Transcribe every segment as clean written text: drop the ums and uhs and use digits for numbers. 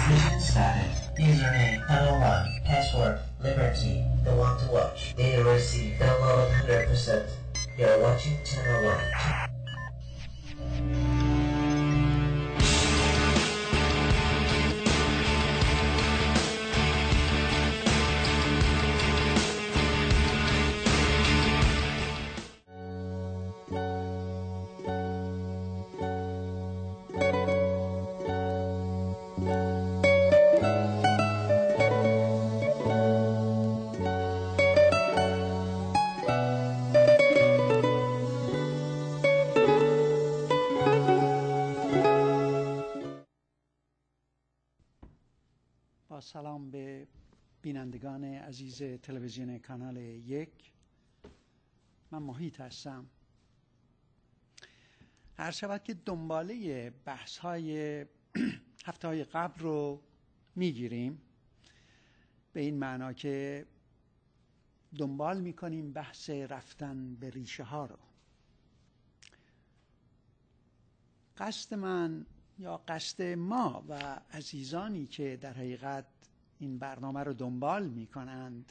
Mission started. Username, Channel 1. Password, Liberty. The one to watch. Data receipt, download 100%. You're watching Channel 1. سلام به بینندگان عزیز تلویزیون کانال 1. من محیط هستم. هر شود که دنباله بحث‌های هفته‌های قبل رو میگیریم، به این معنا که دنبال میکنیم بحث رفتن به ریشه ها رو. قصد من یا قصد ما و عزیزانی که در حقیقت این برنامه رو دنبال می کنند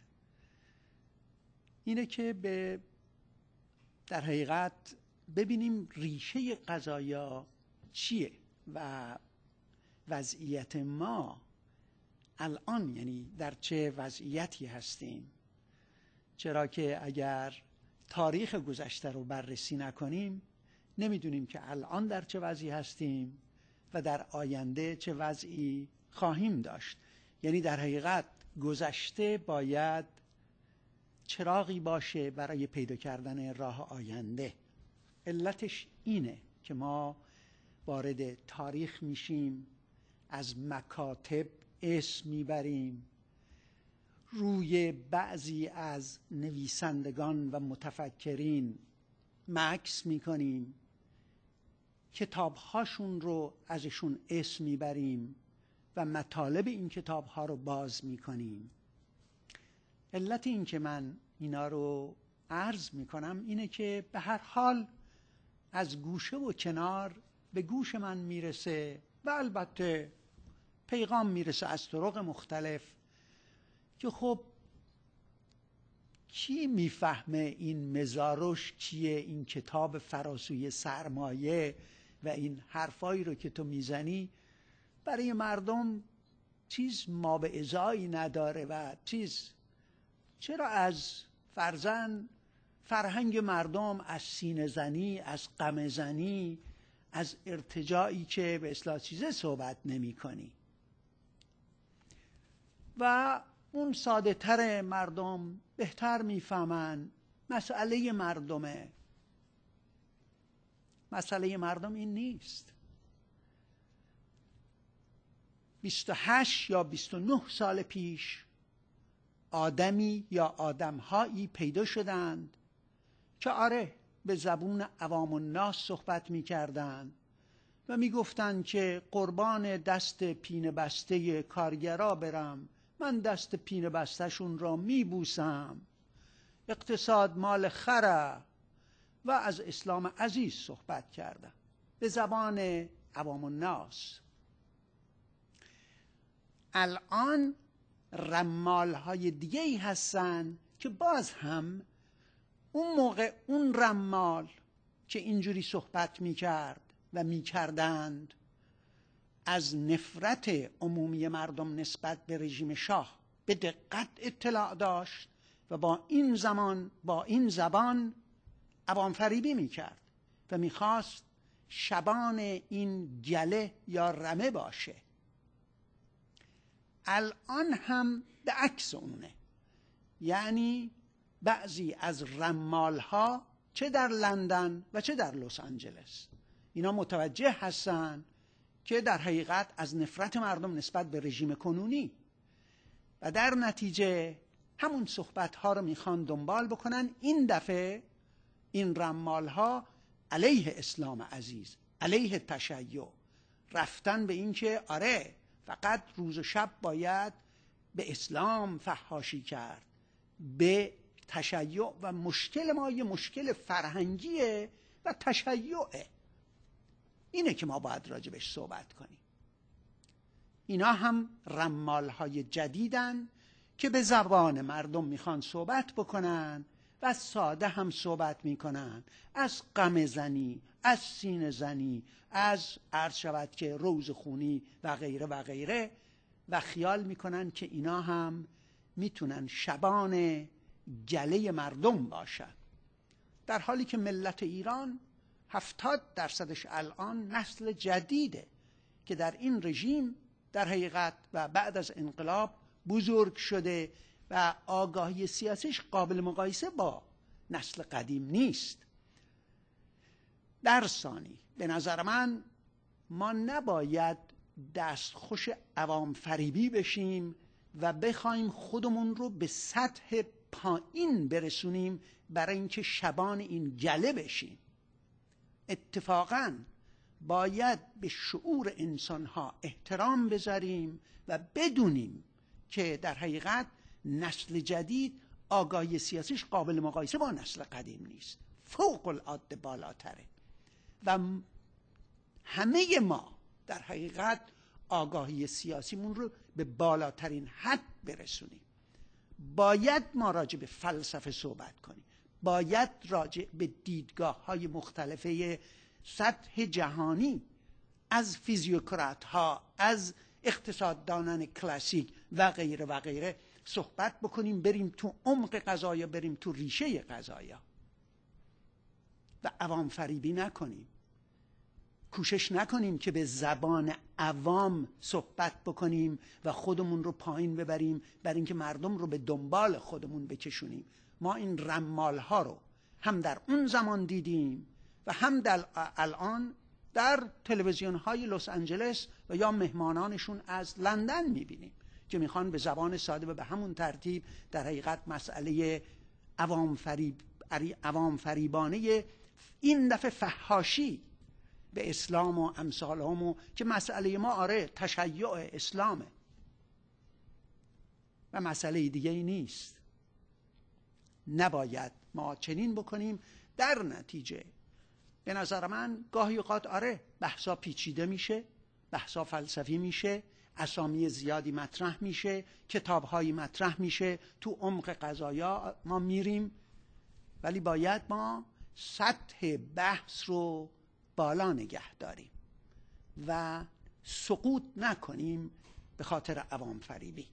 اینه که در حقیقت ببینیم ریشه قضایا چیه و وضعیت ما الان یعنی در چه وضعیتی هستیم. چرا که اگر تاریخ گذشته رو بررسی نکنیم نمیدونیم که الان در چه وضعی هستیم و در آینده چه وضعی خواهیم داشت. یعنی در حقیقت گذشته باید چراغی باشه برای پیدا کردن راه آینده. علتش اینه که ما وارد تاریخ میشیم، از مکاتب اسم میبریم، روی بعضی از نویسندگان و متفکرین مکث میکنیم، کتابهاشون رو ازشون اسم میبریم و مطالب این کتابها رو باز میکنیم. علت این که من اینا رو عرض میکنم اینه که به هر حال از گوشه و کنار به گوش من میرسه و البته پیغام میرسه از طرق مختلف که خب کی میفهمه این مزاروش کیه، این کتاب فراسوی سرمایه و این حرفایی رو که تو میزنی برای مردم چیز ما به ازایی نداره و چرا از فرهنگ مردم از سینه زنی، از غم زنی، از ارتجاعی که به اصطلاح چیزه صحبت نمی کنی. و اون ساده تر مردم بهتر میفهمن مسئله مردمه. مسئله مردم این نیست. 28 یا 29 سال پیش آدمی یا آدمهایی پیدا شدند که آره به زبون عوام الناس صحبت میکردند و میگفتند که قربان دست پینه بسته کارگرا برم، من دست پینه بستشون را میبوسم، اقتصاد مال خره و از اسلام عزیز صحبت کردم به زبان عوام الناس. الان رمال های دیگه ای هستن که باز هم اون موقع اون رمال که اینجوری صحبت میکرد و میکردند از نفرت عمومی مردم نسبت به رژیم شاه به دقت اطلاع داشت و با این زبان عوام فریبی میکرد و میخواست شبان این گله یا رمه باشه. الان هم به عکس اونه. یعنی بعضی از رمال ها چه در لندن و چه در لس آنجلس اینا متوجه هستن که در حقیقت از نفرت مردم نسبت به رژیم کنونی و در نتیجه همون صحبت ها رو میخوان دنبال بکنن. این دفعه این رمال ها علیه اسلام عزیز، علیه تشیع، رفتن به این که آره فقط روز و شب باید به اسلام فحاشی کرد، به تشیع و مشکل ما یه مشکل فرهنگیه و تشیعه. اینه که ما باید راجبش صحبت کنیم. اینا هم رمالهای جدیدن که به زبان مردم میخوان صحبت بکنن و ساده هم صحبت میکنن، از غم زنی، از سینه زنی، از عرض شود که روز خونی و غیره و غیره، و خیال میکنن که اینا هم میتونن شبان گله مردم باشن، در حالی که ملت ایران 70% الان نسل جدیده که در این رژیم در حقیقت و بعد از انقلاب بزرگ شده و آگاهی سیاسیش قابل مقایسه با نسل قدیم نیست. در ثانی به نظر من ما نباید دستخوش عوام فریبی بشیم و بخوایم خودمون رو به سطح پایین برسونیم برای اینکه شبان این گله بشیم. اتفاقاً باید به شعور انسانها احترام بذاریم و بدونیم که در حقیقت نسل جدید آگاهی سیاسیش قابل مقایسه با نسل قدیم نیست، فوق العاده بالاتره و همه ما در حقیقت آگاهی سیاسیمون رو به بالاترین حد برسونیم. باید ما راجع به فلسفه صحبت کنیم، باید راجع به دیدگاه‌های مختلفه سطح جهانی از فیزیوکرات ها، از اقتصاددانان کلاسیک و غیره و غیره صحبت بکنیم، بریم تو عمق قضایا، بریم تو ریشه قضایا و عوام فریبی نکنیم. کوشش نکنیم که به زبان عوام صحبت بکنیم و خودمون رو پایین ببریم برای اینکه مردم رو به دنبال خودمون بکشونیم. ما این رمال ها رو هم در اون زمان دیدیم و هم در الان در تلویزیون های لس آنجلس و یا مهمانانشون از لندن میبینیم که میخوان به زبان ساده و به همون ترتیب در حقیقت مسئله عوام فریبانه این دفعه فحاشی به اسلام و امثالهامو که مسئله ما آره تشیع اسلامه و مسئله دیگه ای نیست. نباید ما چنین بکنیم. در نتیجه به نظر من گاهی اوقات آره بحثا پیچیده میشه، بحثا فلسفی میشه، اسامی زیادی مطرح میشه، کتابهایی مطرح میشه، تو عمق قضایا ما میریم، ولی باید ما سطح بحث رو بالا نگه داریم و سقوط نکنیم به خاطر عوام فریبی.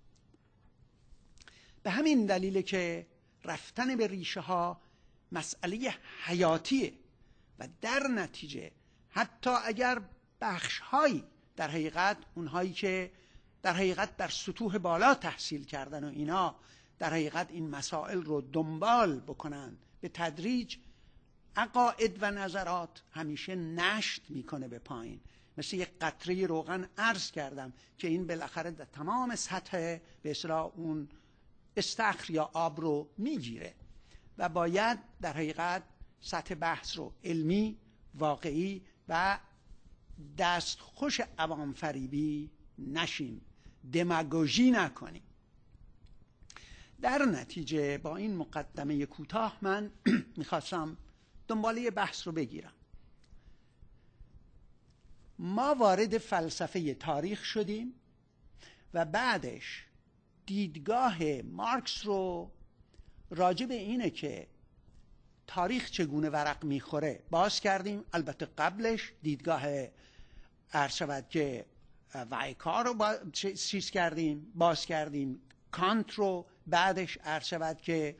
به همین دلیل که رفتن به ریشه ها مسئله حیاتیه و در نتیجه حتی اگر بخش‌هایی در حقیقت اونهایی که در حقیقت در سطوح بالا تحصیل کردن و اینا در حقیقت این مسائل رو دنبال بکنن، به تدریج عقاید و نظرات همیشه نشت میکنه به پایین، مثل یک قطره روغن عرض کردم که این بالاخره در تمام سطح به اصطلاح اون استخر یا آب رو میگیره و باید در حقیقت سطح بحث رو علمی، واقعی و دستخوش عوام فریبی نشیم، دماگوژی نکنیم. در نتیجه با این مقدمه کوتاه من میخواستم دنباله بحث رو بگیرم. ما وارد فلسفه تاریخ شدیم و بعدش دیدگاه مارکس رو راجع به اینه که تاریخ چگونه ورق میخوره باز کردیم. البته قبلش دیدگاه عرض شود که وایکار رو چیز کردیم، باز کردیم، کانت رو، بعدش عرض شود که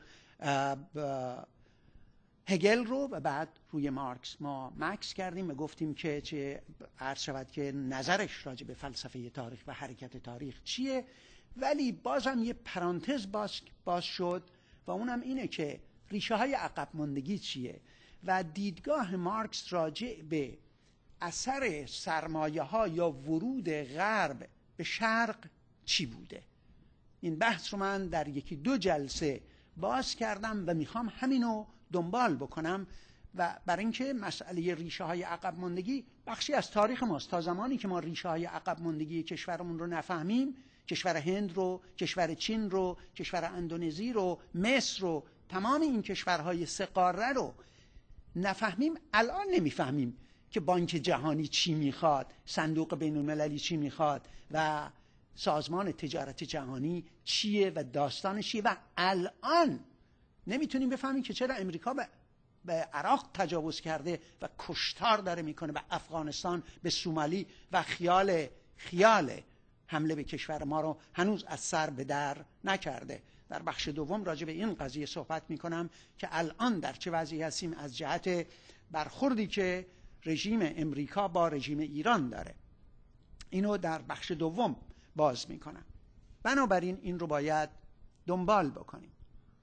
هگل رو و بعد روی مارکس ما مکس کردیم و گفتیم که چه عرض شود که نظرش راجع به فلسفه تاریخ و حرکت تاریخ چیه. ولی بازم یه پرانتز باز شد و اونم اینه که ریشه های عقب ماندگی چیه و دیدگاه مارکس راجع به اثر سرمایه ها یا ورود غرب به شرق چی بوده. این بحث رو من در یکی دو جلسه باز کردم و میخوام همینو دنبال بکنم و برای اینکه مسئله ریشه های عقب ماندگی بخشی از تاریخ ماست. تا زمانی که ما ریشه های عقب ماندگی کشورمون رو نفهمیم، کشور هند رو، کشور چین رو، کشور اندونزی رو، مصر رو، تمام این کشورهای سه قاره رو نفهمیم، الان نمیفهمیم که بانک جهانی چی میخواد، صندوق بین المللی چی میخواد و سازمان تجارت جهانی چیه و داستانش چیه. و الان نمیتونیم بفهمیم که چرا امریکا به عراق تجاوز کرده و کشتار داره میکنه، به افغانستان، به سومالی و خیال حمله به کشور ما رو هنوز از سر به در نکرده. در بخش دوم راجع به این قضیه صحبت میکنم که الان در چه وضعی هستیم از جهت برخوردی که رژیم امریکا با رژیم ایران داره. اینو در بخش دوم باز میکنم. بنابراین این رو باید دنبال بکنیم.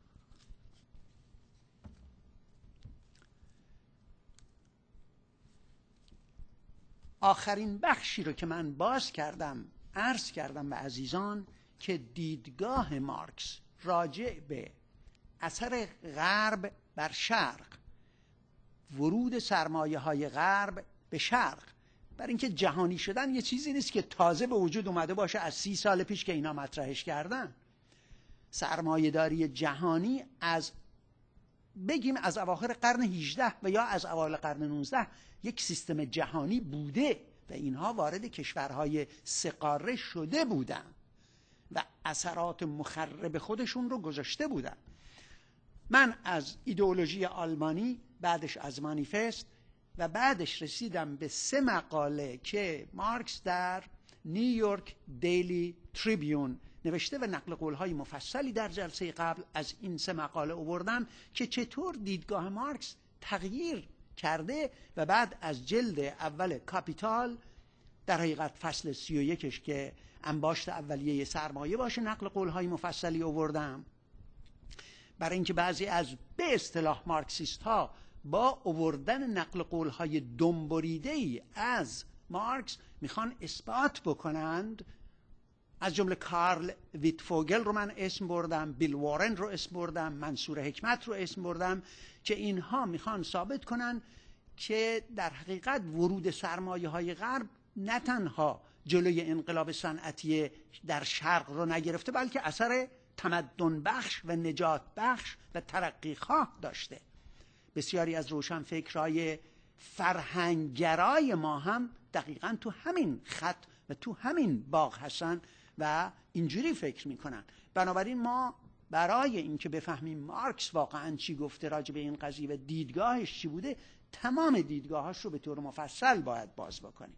آخرین بخشی رو که من باز کردم، عرض کردم به عزیزان که دیدگاه مارکس راجع به اثر غرب بر شرق، ورود سرمایه های غرب به شرق، برای اینکه جهانی شدن یه چیزی نیست که تازه به وجود اومده باشه از 30 سال پیش که اینا مطرحش کردن. سرمایه داری جهانی بگیم از اواخر قرن 18 و یا از اوایل قرن 19 یک سیستم جهانی بوده و اینها وارد کشورهای سه قاره شده بودن و اثرات مخرب خودشون رو گذاشته بودن. من از ایدئولوژی آلمانی، بعدش از مانیفست و بعدش رسیدم به 3 مقاله که مارکس در نیویورک دیلی تریبیون نوشته و نقل قول‌های مفصلی در جلسه قبل از این 3 مقاله آوردم که چطور دیدگاه مارکس تغییر کرده و بعد از جلد اول کاپیتال، در حقیقت فصل 31ش که انباشت اولیه سرمایه باشه، نقل قول‌های مفصلی آوردم برای اینکه بعضی از به اصطلاح مارکسیست ها با آوردن نقل قول‌های دنبریده‌ای از مارکس میخوان اثبات بکنند. از جمله کارل ویتفوگل رو من اسم بردم، بیل وارن رو اسم بردم، منصور حکمت رو اسم بردم که اینها میخوان ثابت کنن که در حقیقت ورود سرمایه های غرب نه تنها جلوی انقلاب صنعتی در شرق رو نگرفته بلکه اثر تمدن بخش و نجات بخش و ترقی خواه داشته. بسیاری از روشنفکرای فرهنگگرای ما هم دقیقاً تو همین خط و تو همین باغ هستن و اینجوری فکر میکنن. بنابراین ما برای اینکه بفهمیم مارکس واقعاً چی گفته راجع به این قضیه و دیدگاهش چی بوده، تمام دیدگاهاش رو به طور مفصل باید باز بکنیم.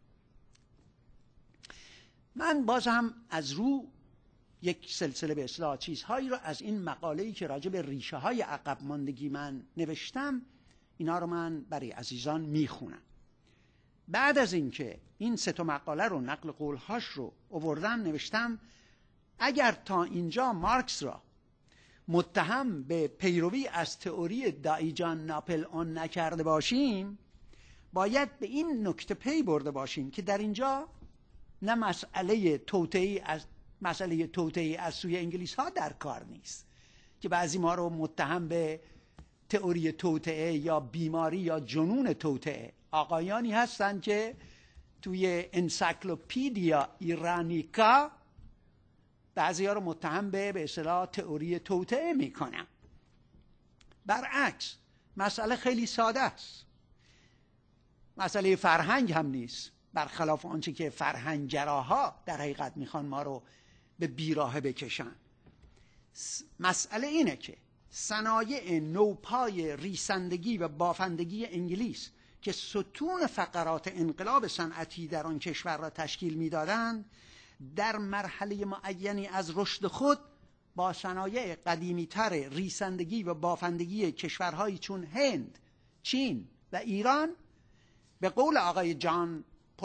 من باز هم از رو یک سلسله به اصطلاح چیزهایی رو از این مقاله‌ای که راجع به ریشه های عقب ماندگی من نوشتم، اینا رو من برای عزیزان میخونم. بعد از اینکه این 3 مقاله رو نقل قولهاش رو آوردم، نوشتم اگر تا اینجا مارکس را متهم به پیروی از تئوری دایجان ناپل اون نکرده باشیم، باید به این نکته پی برده باشیم که در اینجا نه مسئله توطئه‌ای از سوی انگلیس ها در کار نیست که بعضی ما رو متهم به تئوری توطئه یا بیماری یا جنون توطئه. آقایانی هستن که توی انسایکلوپدیا ایرانیکا بعضی‌ها رو متهم به اصطلاح تئوری توطئه میکنن. برعکس مسئله خیلی ساده است، مسئله فرهنگ هم نیست، برخلاف آنچه که فرهنگگراها در حقیقت میخوان ما رو به بیراهه بکشن. مسئله اینه که صنایع نوپای ریسندگی و بافندگی انگلیس که ستون فقرات انقلاب صنعتی در آن کشور را تشکیل میدادند، در مرحله معینی از رشد خود با صنایع قدیمی‌تر ریسندگی و بافندگی کشورهایی چون هند، چین و ایران به قول آقای جان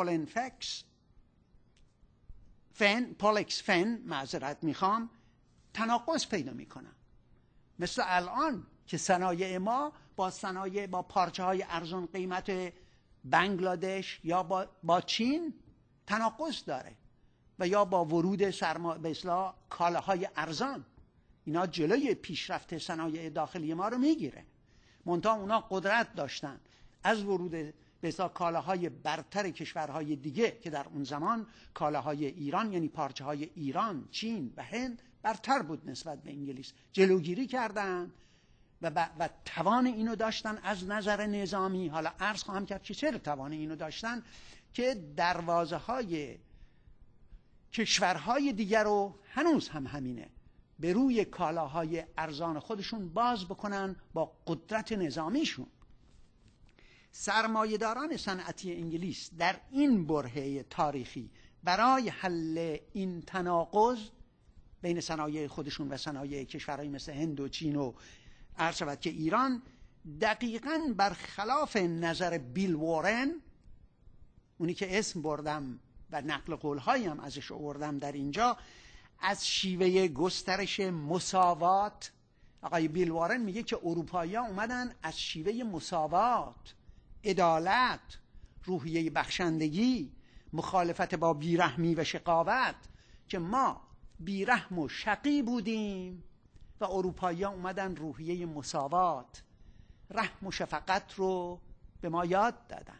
پولکس فن معذرت میخوام، تناقض پیدا میکنن. مثل الان که صنایع ما با پارچه های ارزان قیمت بنگلادش یا با چین تناقض داره و یا با ورود به اصطلاح کالاهای ارزان. اینا جلوی پیشرفت صنایع داخلی ما رو میگیره. منتها اونا قدرت داشتن از ورود به اصطلاح کالاهای برتر کشورهای دیگه که در اون زمان کالاهای ایران یعنی پارچه های ایران، چین و هند برتر بود نسبت به انگلیس، جلوگیری کردن و توان اینو داشتن از نظر نظامی. حالا عرض خواهم کرد که چرا توان اینو داشتن، که دروازه های کشورهای دیگر رو هنوز هم همینه به روی کالاهای ارزان خودشون باز بکنن با قدرت نظامیشون. سرمایه‌داران صنعتی انگلیس در این برهه تاریخی برای حل این تناقض بین صنایع خودشون و صنایع کشورهای مثل هند و چین و عرض شود که ایران، دقیقاً برخلاف نظر بیل وارن، اونی که اسم بردم و نقل قول‌هایی هم ازش آوردم در اینجا، از شیوه گسترش مساوات. آقای بیل وارن میگه که اروپایی‌ها اومدن از شیوه مساوات، عدالت، روحیه بخشندگی، مخالفت با بیرحمی و شقاوت، که ما بیرحم و شقی بودیم و اروپایی‌ها اومدن روحیه مساوات، رحم و شفقت رو به ما یاد دادن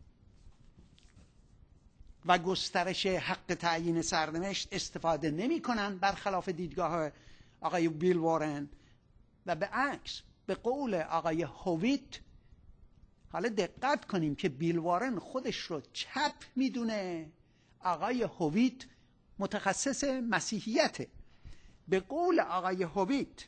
و گسترش حق تعیین سرنوشت استفاده نمی‌کنن برخلاف دیدگاه آقای بیل وارن. و به عکس به قول آقای هویت، حالا دقت کنیم که بیل وارن خودش رو چپ میدونه، آقای هویت متخصص مسیحیته. به قول آقای هویت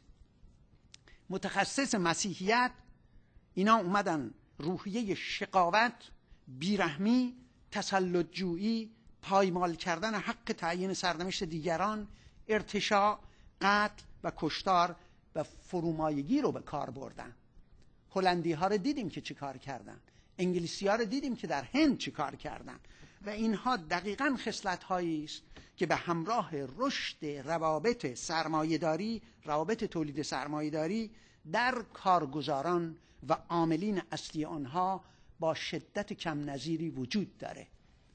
متخصص مسیحیت، اینا اومدن روحیه شقاوت، بیرحمی، تسلط جویی، پایمال کردن حق تعیین سرنوشت دیگران، ارتشاء، قتل و کشتار و فرومایگی رو به کار بردن. هلندی ها رو دیدیم که چی کار کردن، انگلیسی ها رو دیدیم که در هند چی کار کردن، و اینها دقیقاً خصلت هایی است که به همراه رشد روابط سرمایه‌داری، روابط تولید سرمایه‌داری در کارگزاران و عاملین اصلی آنها با شدت کم نظیری وجود داره.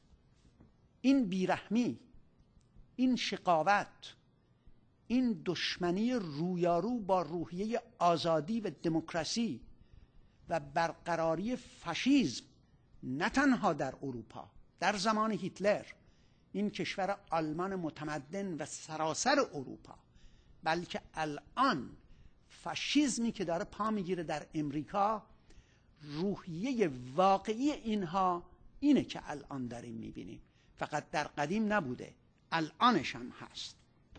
این بیرحمی، این شقاوت، این دشمنی رویارو با روحیه آزادی و دموکراسی و برقراری فاشیسم، نه تنها در اروپا در زمان هیتلر، این کشور آلمان متمدن و سراسر اروپا، بلکه الان فاشیسمی که داره پا میگیره در امریکا، روحیه واقعی اینها اینه که الان داریم میبینیم. فقط در قدیم نبوده، الانش هم هست.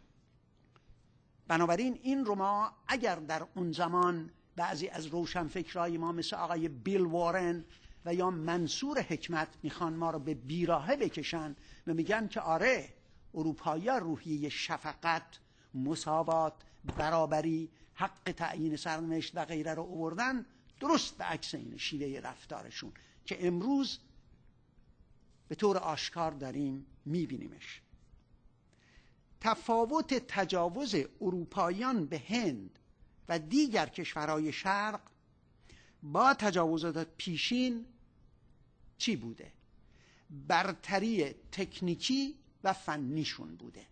بنابراین این رو ما اگر در اون زمان بعضی از روشنفکرای ما مثل آقای بیل وارن و یا منصور حکمت میخوان ما رو به بیراهه بکشن و میگن که آره اروپایی‌ها روحیه شفقت، مساوات، برابری، حق تعیین سرنوشت و غیره رو آوردن، درست به عکس این شیوه رفتارشون که امروز به طور آشکار داریم میبینیمش. تفاوت تجاوز اروپاییان به هند و دیگر کشورهای شرق با تجاوزات پیشین چی بوده؟ برتری تکنیکی و فنیشون بوده.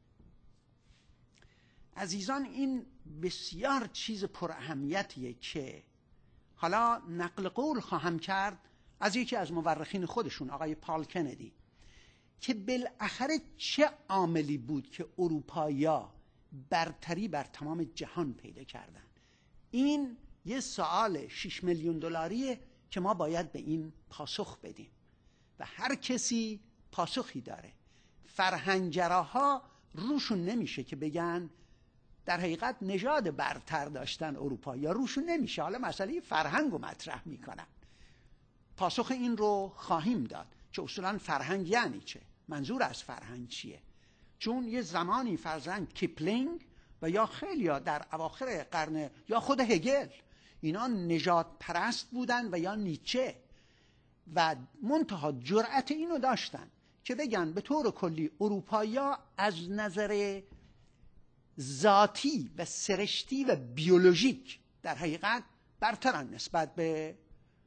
عزیزان، این بسیار چیز پر اهمیتیه که حالا نقل قول خواهم کرد از یکی از مورخین خودشون، آقای پال کندی، که بالاخره چه عاملی بود که اروپایی‌ها برتری بر تمام جهان پیدا کردن. این یه سوال 6 میلیون دلاریه که ما باید به این پاسخ بدیم و هر کسی پاسخی داره. فرهنگگراها روشون نمیشه که بگن در حقیقت نژاد برتر داشتن اروپایی‌ها، روشون نمیشه. حالا مسئله فرهنگ رو مطرح میکنن. پاسخ این رو خواهیم داد که اصولا فرهنگ یعنی چه، منظور از فرهنگ چیه. چون یه زمانی فرزند کیپلینگ و یا خیلیا در اواخر قرن یا خود هگل، اینا نژاد پرست بودن و یا نیچه، و منتها جرأت اینو داشتن که بگن به طور کلی اروپایی‌ها از نظر ذاتی و سرشتی و بیولوژیک در حقیقت برترن نسبت به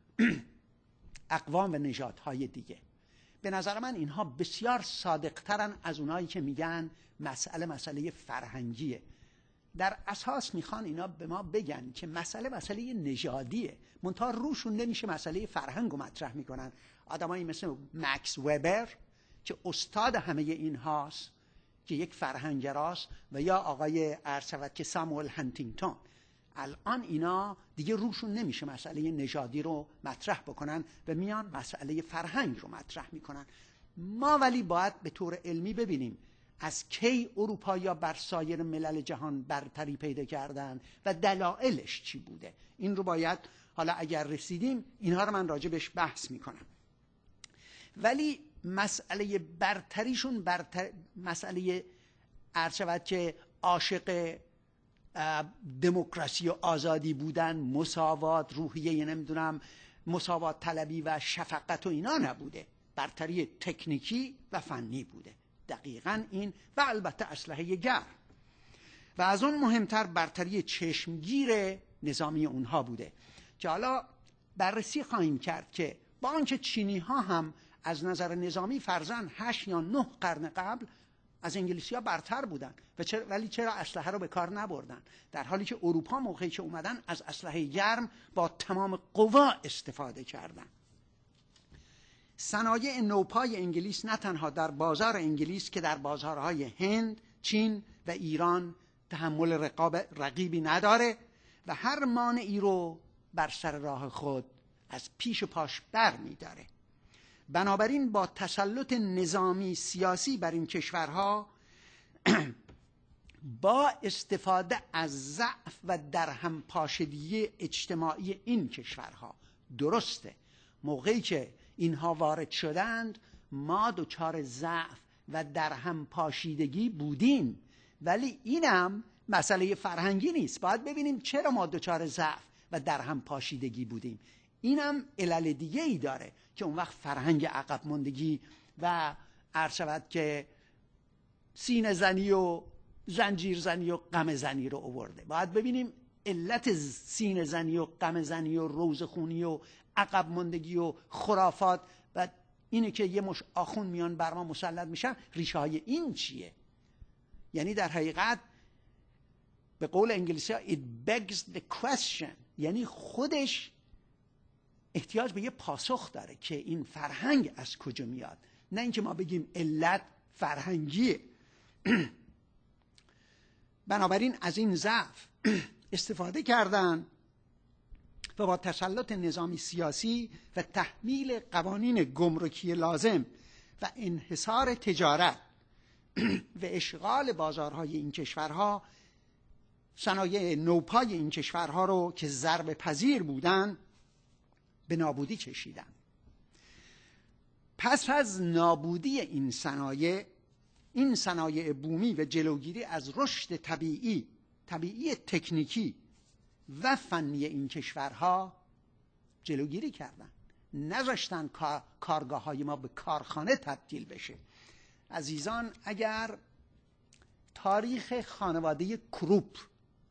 اقوام و نژادهای دیگه. به نظر من اینها بسیار صادقترن از اونایی که میگن مسئله فرهنگیه. در اساس میخوان اینا به ما بگن که مسئله نژادیه، منتها روشون نمیشه مسئله فرهنگ رو مطرح میکنن. آدمایی مثل مکس وبر که استاد همه این هاست که یک فرهنگگراست، و یا آقای ارشد که ساموئل هانتینگتون. الان اینا دیگه روشون نمیشه مسئله نژادی رو مطرح بکنن و میان مسئله فرهنگ رو مطرح میکنن. ما ولی باید به طور علمی ببینیم از کی اروپایی‌ها بر سایر ملل جهان برتری پیدا کردن و دلایلش چی بوده. این رو باید حالا اگر رسیدیم اینها رو من راجبش بحث میکنم. ولی مسئله برتریشون مسئله عرض شود که عاشق دموکراسی و آزادی بودن، مساوات، روحیه نمیدونم مساوات طلبی و شفقت و اینا نبوده، برتری تکنیکی و فنی بوده. دقیقاً این و البته اسلحه گرم و از اون مهمتر برتری چشمگیر نظامی اونها بوده که حالا بررسی خواهیم کرد که با آنکه چینی ها هم از نظر نظامی فرضاً 8 یا 9 قرن قبل از انگلیسی ها برتر بودن ولی چرا اسلحه رو به کار نبردن، در حالی که اروپا موقعی که اومدن از اسلحه گرم با تمام قوا استفاده کردن. صنایع نوپای انگلیس نه تنها در بازار انگلیس که در بازارهای هند، چین و ایران تحمل رقیبی نداره و هر مانعی رو بر سر راه خود از پیش پاش بر می‌داره. بنابراین با تسلط نظامی سیاسی بر این کشورها با استفاده از ضعف و درهم پاشیدگی اجتماعی این کشورها، درسته موقعی که اینها وارد شدند ما دچار ضعف و درهم پاشیدگی بودیم، ولی اینم مسئله فرهنگی نیست. باید ببینیم چرا ما دچار ضعف و درهم پاشیدگی بودیم. اینم علل دیگه ای داره که اون وقت فرهنگ عقب ماندگی و عرض شود که سینه زنی و زنجیر زنی و غم زنی رو آورده. باید ببینیم علت سینه زنی و غم زنی و روزخونی و عقب ماندگی و خرافات و اینه که یه مش آخون میان بر ما مسلط میشن، ریشه های این چیه؟ یعنی در حقیقت به قول انگلیسی ها it begs the question، یعنی خودش احتیاج به یه پاسخ داره که این فرهنگ از کجا میاد، نه اینکه ما بگیم علت فرهنگیه. بنابراین از این ضعف استفاده کردن و با تسلط نظامی سیاسی و تحمیل قوانین گمرکی لازم و انحصار تجارت و اشغال بازارهای این کشورها صنایع نوپای این کشورها رو که ضربه پذیر بودن به نابودی کشیدن. پس از نابودی این صنایع بومی و جلوگیری از رشد طبیعی تکنیکی و فنی این کشورها جلوگیری کردن، نذاشتن کارگاه های ما به کارخانه تبدیل بشه. عزیزان اگر تاریخ خانواده کروپ،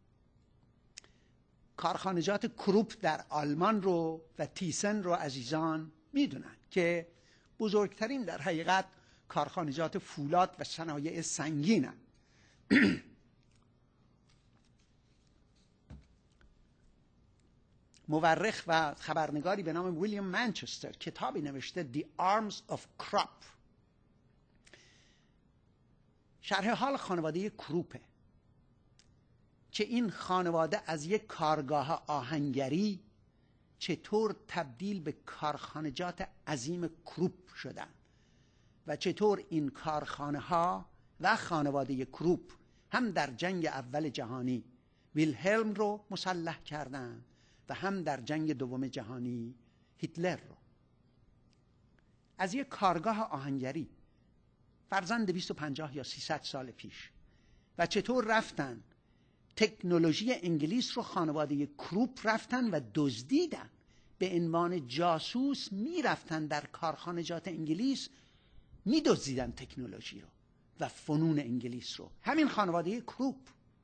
کارخانجات کروپ در آلمان رو و تیسن رو عزیزان میدونن که بزرگترین در حقیقت کارخانجات فولاد و صنایع سنگینن. مورخ و خبرنگاری به نام ویلیام منچستر کتابی نوشته The Arms of Krupp، شرح حال خانواده کروپه که این خانواده از یک کارگاه آهنگری چطور تبدیل به کارخانجات عظیم کروپ شدن و چطور این کارخانه ها و خانواده کروپ هم در جنگ اول جهانی ویلهلم رو مسلح کردن و هم در جنگ دوم جهانی هیتلر رو. از یک کارگاه آهنگری فرضاً 250 یا 300 سال پیش و چطور رفتن تکنولوژی انگلیس رو خانواده کروپ رفتن و دزدیدن، به عنوان جاسوس میرفتن در کارخانجات انگلیس میدزدیدن تکنولوژی رو و فنون انگلیس رو، همین خانواده کروپ.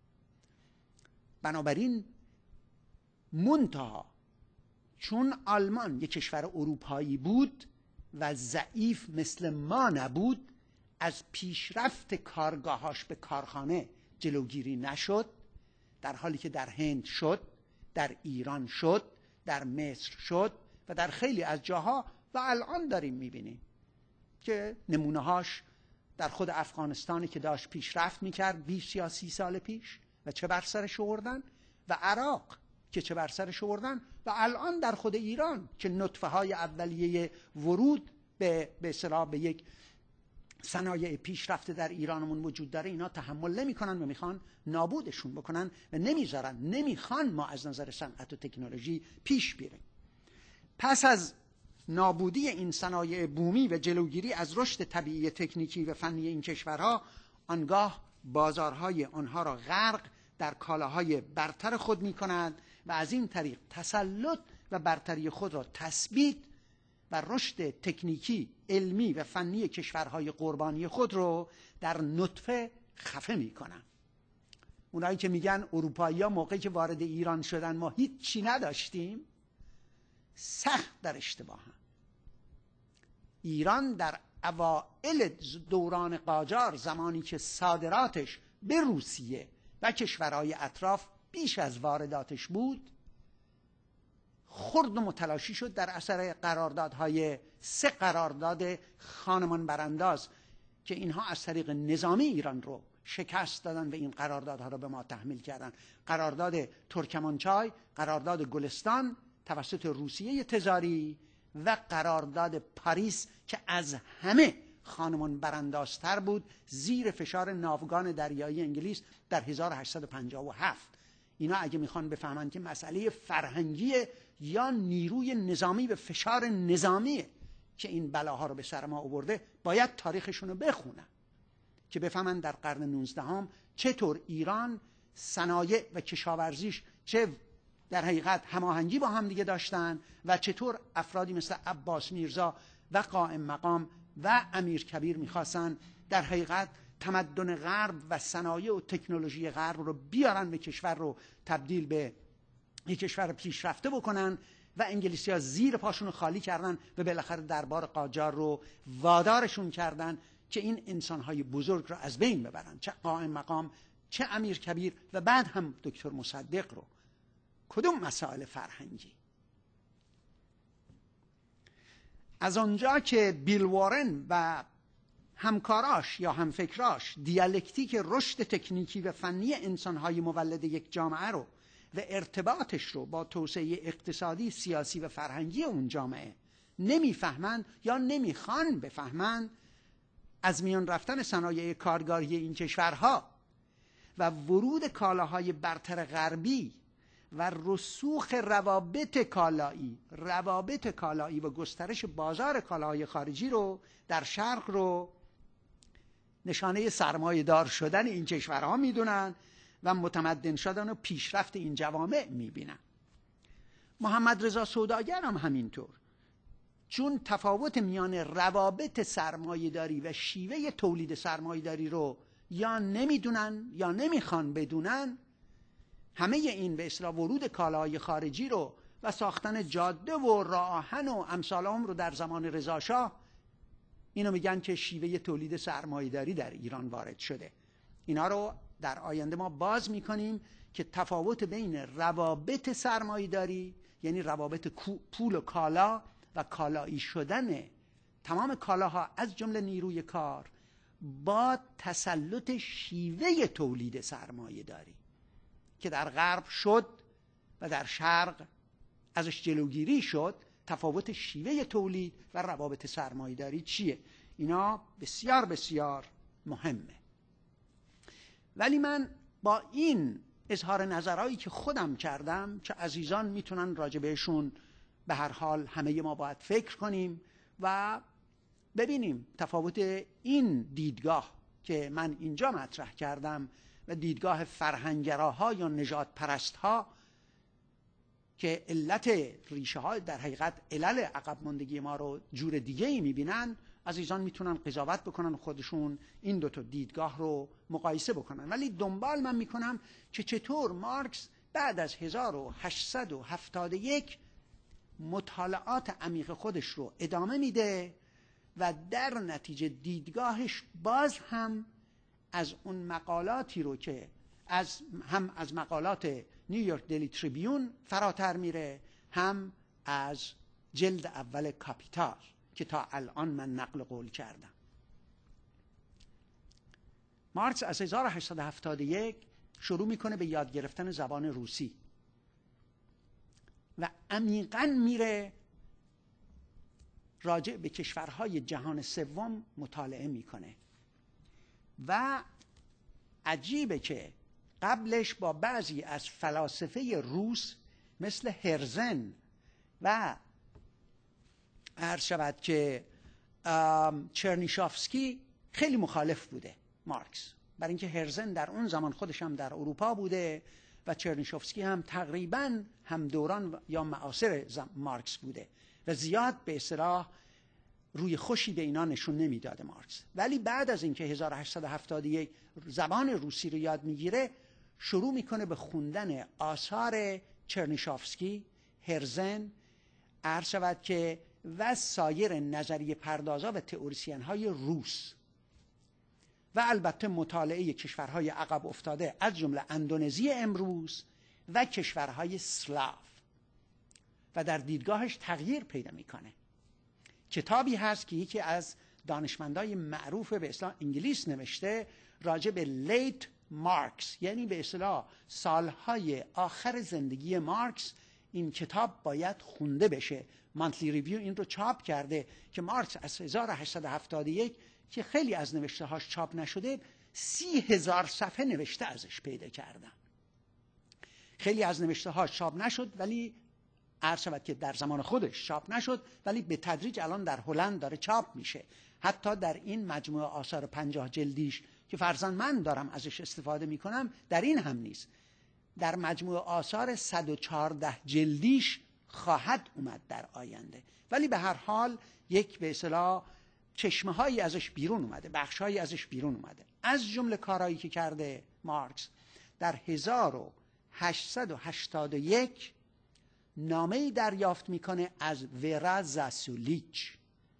بنابراین منتها چون آلمان یک کشور اروپایی بود و ضعیف مثل ما نبود، از پیشرفت کارگاهاش به کارخانه جلوگیری نشد، در حالی که در هند شد، در ایران شد، در مصر شد و در خیلی از جاها و الان داریم میبینیم که نمونه‌هاش در خود افغانستانی که داشت پیشرفت میکرد 20 یا 30 سال پیش و چه بر سرش آوردن و عراق که چه بر سرش آوردن و الان در خود ایران که نطفه های اولیه ورود به اصطلاح به یک صنایع پیشرفته در ایرانمون وجود داره، اینا تحمل نمیکنن و میخوان نابودشون بکنن و نمیذارن، نمیخوان ما از نظر صنعت و تکنولوژی پیش بریم. پس از نابودی این صنایع بومی و جلوگیری از رشد طبیعی تکنیکی و فنی این کشورها، آنگاه بازارهای آنها را غرق در کالاهای برتر خود میکنند و از این طریق تسلط و برتری خود را تثبیت و رشد تکنیکی، علمی و فنی کشورهای قربانی خود رو در نطفه خفه میکنن. اونایی که میگن اروپایی‌ها موقعی که وارد ایران شدن ما هیچ چی نداشتیم، سخت در اشتباهن. ایران در اوائل دوران قاجار، زمانی که صادراتش به روسیه و کشورهای اطراف بیش از وارداتش بود، خرد و متلاشی شد در اثر قراردادهای 3 قرارداد خانمان برانداز که اینها از طریق نظامی ایران رو شکست دادن و این قراردادها رو به ما تحمیل کردن. قرارداد ترکمانچای، قرارداد گلستان توسط روسیه تزاری و قرارداد پاریس که از همه خانمان براندازتر بود زیر فشار ناوگان دریایی انگلیس در 1857. اینا اگه میخوان بفهمن که مسئله فرهنگی یا نیروی نظامی و فشار نظامیه که این بلاها رو به سر ما آورده، باید تاریخشون رو بخونن که بفهمن در قرن 19 چطور ایران صنایع و کشاورزیش چه در حقیقت هماهنگی با هم دیگه داشتن و چطور افرادی مثل عباس میرزا و قائم مقام و امیر کبیر میخواستن در حقیقت تمدن غرب و صنایع و تکنولوژی غرب رو بیارن به کشور رو تبدیل به یک کشور پیشرفته بکنن و انگلیسی‌ها زیر پاشون رو خالی کردن و بالاخره دربار قاجار رو وادارشون کردن که این انسان‌های بزرگ رو از بین ببرن، چه قائم مقام، چه امیر کبیر و بعد هم دکتر مصدق رو. کدوم مسائل فرهنگی؟ از آنجا که بیل وارن و همکاراش یا همفکراش دیالکتیک رشد تکنیکی و فنی انسان‌های مولد یک جامعه رو و ارتباطش رو با توسعه اقتصادی، سیاسی و فرهنگی اون جامعه نمیفهمند یا نمیخوان بفهمند، از میان رفتن صنایع کارگاری این کشورها و ورود کالاهای برتر غربی و رسوخ روابط کالایی و گسترش بازار کالاهای خارجی رو در شرق رو نشانه سرمایه دار شدن این کشورها میدونن و متمدن شدن و پیشرفت این جوامع میبینن. محمد رضا سوداگر هم همینطور، چون تفاوت میان روابط سرمایه‌داری و شیوه تولید سرمایه‌داری رو یا نمیدونن یا نمیخوان بدونن، همه این به اصطلاح ورود کالاهای خارجی رو و ساختن جاده و راه آهن و امثال هم رو در زمان رضا شاه، اینو میگن که شیوه تولید سرمایه‌داری در ایران وارد شده. اینا رو در آینده ما باز میکنیم که تفاوت بین روابط سرمایه‌داری، یعنی روابط پول و کالا و کالایی شدن تمام کالاها از جمله نیروی کار، با تسلط شیوه تولید سرمایه‌داری که در غرب شد و در شرق ازش جلوگیری شد، تفاوت شیوه تولید و روابط سرمایه‌داری چیه؟ اینا بسیار بسیار مهمه. ولی من با این اظهار نظرهایی که خودم کردم که عزیزان میتونن راجع بهشون به هر حال همه ما باید فکر کنیم و ببینیم تفاوت این دیدگاه که من اینجا مطرح کردم و دیدگاه فرهنگگراها یا نژاد پرستها که علت ریشه ها در حقیقت علل عقب ماندگی ما رو جور دیگه ای میبینن، عزیزان میتونن قضاوت بکنن خودشون این دو تا دیدگاه رو مقایسه بکنن. ولی دنبال من میکنم که چطور مارکس بعد از 1871 مطالعات عمیق خودش رو ادامه میده و در نتیجه دیدگاهش باز هم از اون مقالاتی رو که هم از مقالات نیویورک دیلی تریبیون فراتر میره، هم از جلد اول کاپیتال که تا الان من نقل قول کردم. مارکس از 1871 شروع میکنه به یاد گرفتن زبان روسی و عمیقاً میره راجع به کشورهای جهان سوم مطالعه میکنه و عجیبه که قبلش با بعضی از فلاسفه روس مثل هرزن و عرض شود که چرنیشافسکی خیلی مخالف بوده مارکس، برای اینکه هرزن در اون زمان خودش هم در اروپا بوده و چرنیشافسکی هم تقریباً هم دوران یا معاصر مارکس بوده و زیاد به اصطلاح روی خوشی به اینا نشون نمیداده مارکس. ولی بعد از اینکه 1871 زبان روسی رو یاد میگیره شروع میکنه به خوندن آثار چرنیشافسکی، هرزن، عرض شود که و سایر نظریه پردازا و تئوریسین های روس و البته مطالعه کشورهای عقب افتاده از جمله اندونزی امروز و کشورهای اسلاو و در دیدگاهش تغییر پیدا میکنه. کتابی هست که یکی از دانشمندای معروف به اصطلاح انگلیس نوشته راجع به لیت مارکس، یعنی به اصطلاح سالهای آخر زندگی مارکس. این کتاب باید خونده بشه. مانتلی ریویو این رو چاپ کرده که مارکس از 1871 که خیلی از نوشته هاش چاپ نشده 30,000 صفحه نوشته ازش پیدا کردن. خیلی از نوشته هاش چاپ نشد ولی عرض شود که در زمان خودش چاپ نشد، ولی به تدریج الان در هلند داره چاپ میشه. حتی در این مجموعه آثار 50 جلدیش که فرضاً من دارم ازش استفاده میکنم در این هم نیست، در مجموعه آثار 114 جلدیش خواهد اومد در آینده. ولی به هر حال یک به اصطلاح چشمه هایی ازش بیرون اومده، بخش هایی ازش بیرون اومده. از جمله کارهایی که کرده مارکس در 1881 نامه‌ای دریافت میکنه از ورا زاسولیچ.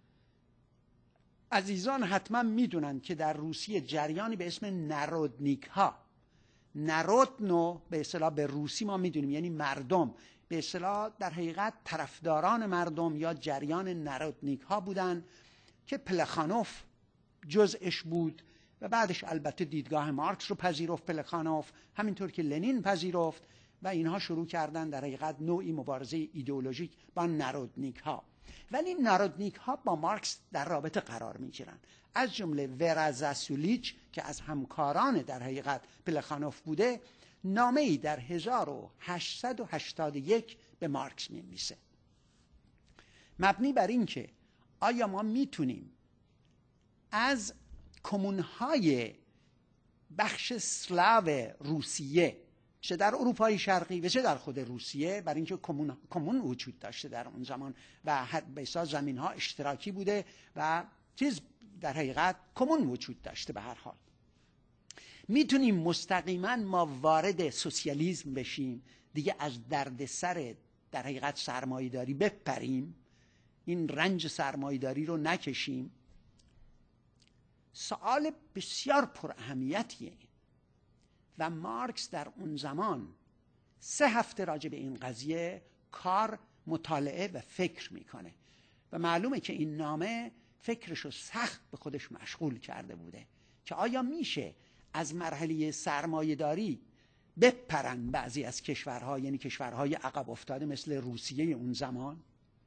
عزیزان حتما میدونن که در روسیه جریانی به اسم نارودنیک ها، نارودنو به اصطلاح به روسی ما میدونیم یعنی مردم، به اصطلاح در حقیقت طرفداران مردم یا جریان نارودنیک ها بودن که پلخانوف جزءش بود و بعدش البته دیدگاه مارکس رو پذیرفت پلخانوف، همینطور که لنین پذیرفت و اینها شروع کردن در حقیقت نوعی مبارزه ایدئولوژیک با نارودنیک ها. ولی نارودنیک ها با مارکس در رابطه قرار میگیرن، از جمله ورا زاسولیچ که از همکاران در حقیقت پلخانوف بوده نامه‌ای در 1881 به مارکس می‌نویسه مبنی بر این که آیا ما میتونیم از کمونهای بخش اسلاو روسیه چه در اروپای شرقی و چه در خود روسیه، برای اینکه کمون وجود داشته در اون زمان و به اصطلاح زمین‌ها اشتراکی بوده و چیز در حقیقت کمون وجود داشته، به هر حال میتونیم مستقیما ما وارد سوسیالیسم بشیم، دیگه از دردسر در حقیقت سرمایه‌داری بپریم، این رنج سرمایه‌داری رو نکشیم. سوال بسیار پر اهمیتیه و مارکس در اون زمان 3 هفته راجع به این قضیه کار، مطالعه و فکر میکنه و معلومه که این نامه فکرشو سخت به خودش مشغول کرده بوده که آیا میشه از مرحله سرمایه‌داری بپرن بعضی از کشورها، یعنی کشورهای عقب افتاده مثل روسیه اون زمان.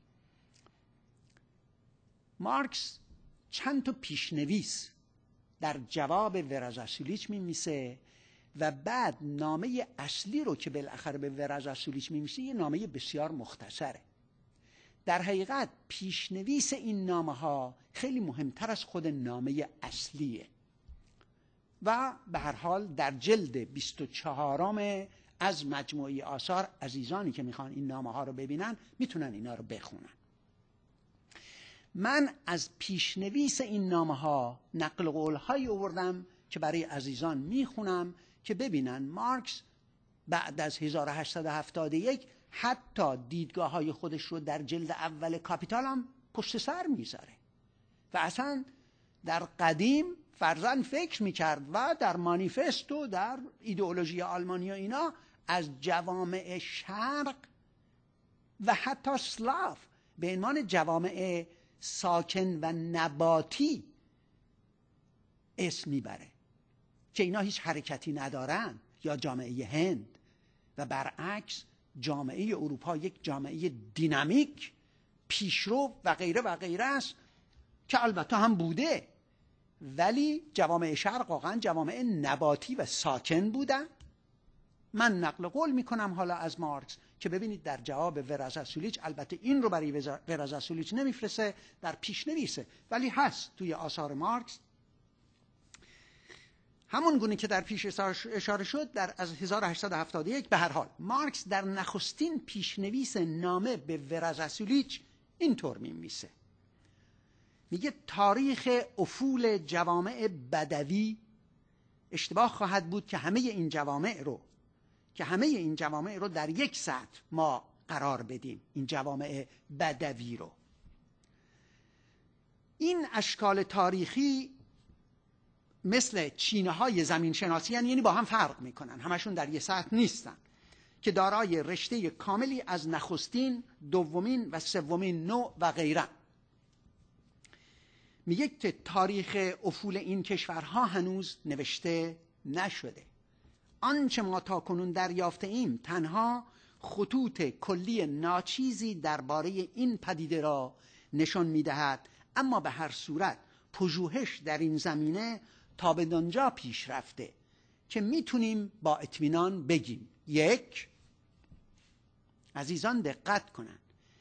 مارکس چند تا پیشنویس در جواب ورا زاسولیچ می‌نویسه و بعد نامه اصلی رو که بالاخره به ورا زاسولیچ می‌نویسه یه نامه بسیار مختصره. در حقیقت پیشنویس این نامه‌ها خیلی مهمتر از خود نامه اصلیه و به هر حال در جلد 24 از مجموعه آثار عزیزانی که میخوان این نامه‌ها رو ببینن میتونن اینا رو بخونن. من از پیشنویس این نامه‌ها نقل قول‌هایی آوردم که برای عزیزان میخونم که ببینن مارکس بعد از 1871 حتی دیدگاه‌های خودش رو در جلد اول کاپیتال هم پشت سر میذاره و اصلا در قدیم فرزن فکر میکرد و در مانیفست و در ایدئولوژی آلمانی و اینا از جوامع شرق و حتی اسلاف به عنوان جوامع ساکن و نباتی اسم میبره که اینا هیچ حرکتی ندارن یا جامعه هند و برعکس جامعه اروپا یک جامعه دینامیک، پیشرو و غیره و غیره است که البته هم بوده، ولی جوامع شرق واقعا جوامع نباتی و ساکن بودن. من نقل قول میکنم حالا از مارکس که ببینید در جواب ورازاسولیچ، البته این رو برای ورازاسولیچ نمیفرسته، در پیشنویسه، ولی هست توی آثار مارکس، همون گونه که در پیش اشاره شد از 1871. به هر حال مارکس در نخستین پیشنویس نامه به ورازاسولیچ اینطور می‌نویسه، میگه تاریخ افول جوامع بدوی اشتباه خواهد بود که همه این جوامع رو در یک سطح ما قرار بدیم، این جوامع بدوی رو. این اشکال تاریخی مثل چینه های زمین شناسی یعنی با هم فرق میکنن، همشون در یک سطح نیستن، که دارای رشته کاملی از نخستین، دومین و سومین نوع و غیره. میگه که تاریخ افول این کشورها هنوز نوشته نشده. آنچه ما تاکنون دریافته ایم تنها خطوط کلی ناچیزی درباره این پدیده را نشان میدهد، اما به هر صورت پژوهش در این زمینه تا به آنجا پیش رفته که میتونیم با اطمینان بگیم: یک، عزیزان دقت کنند،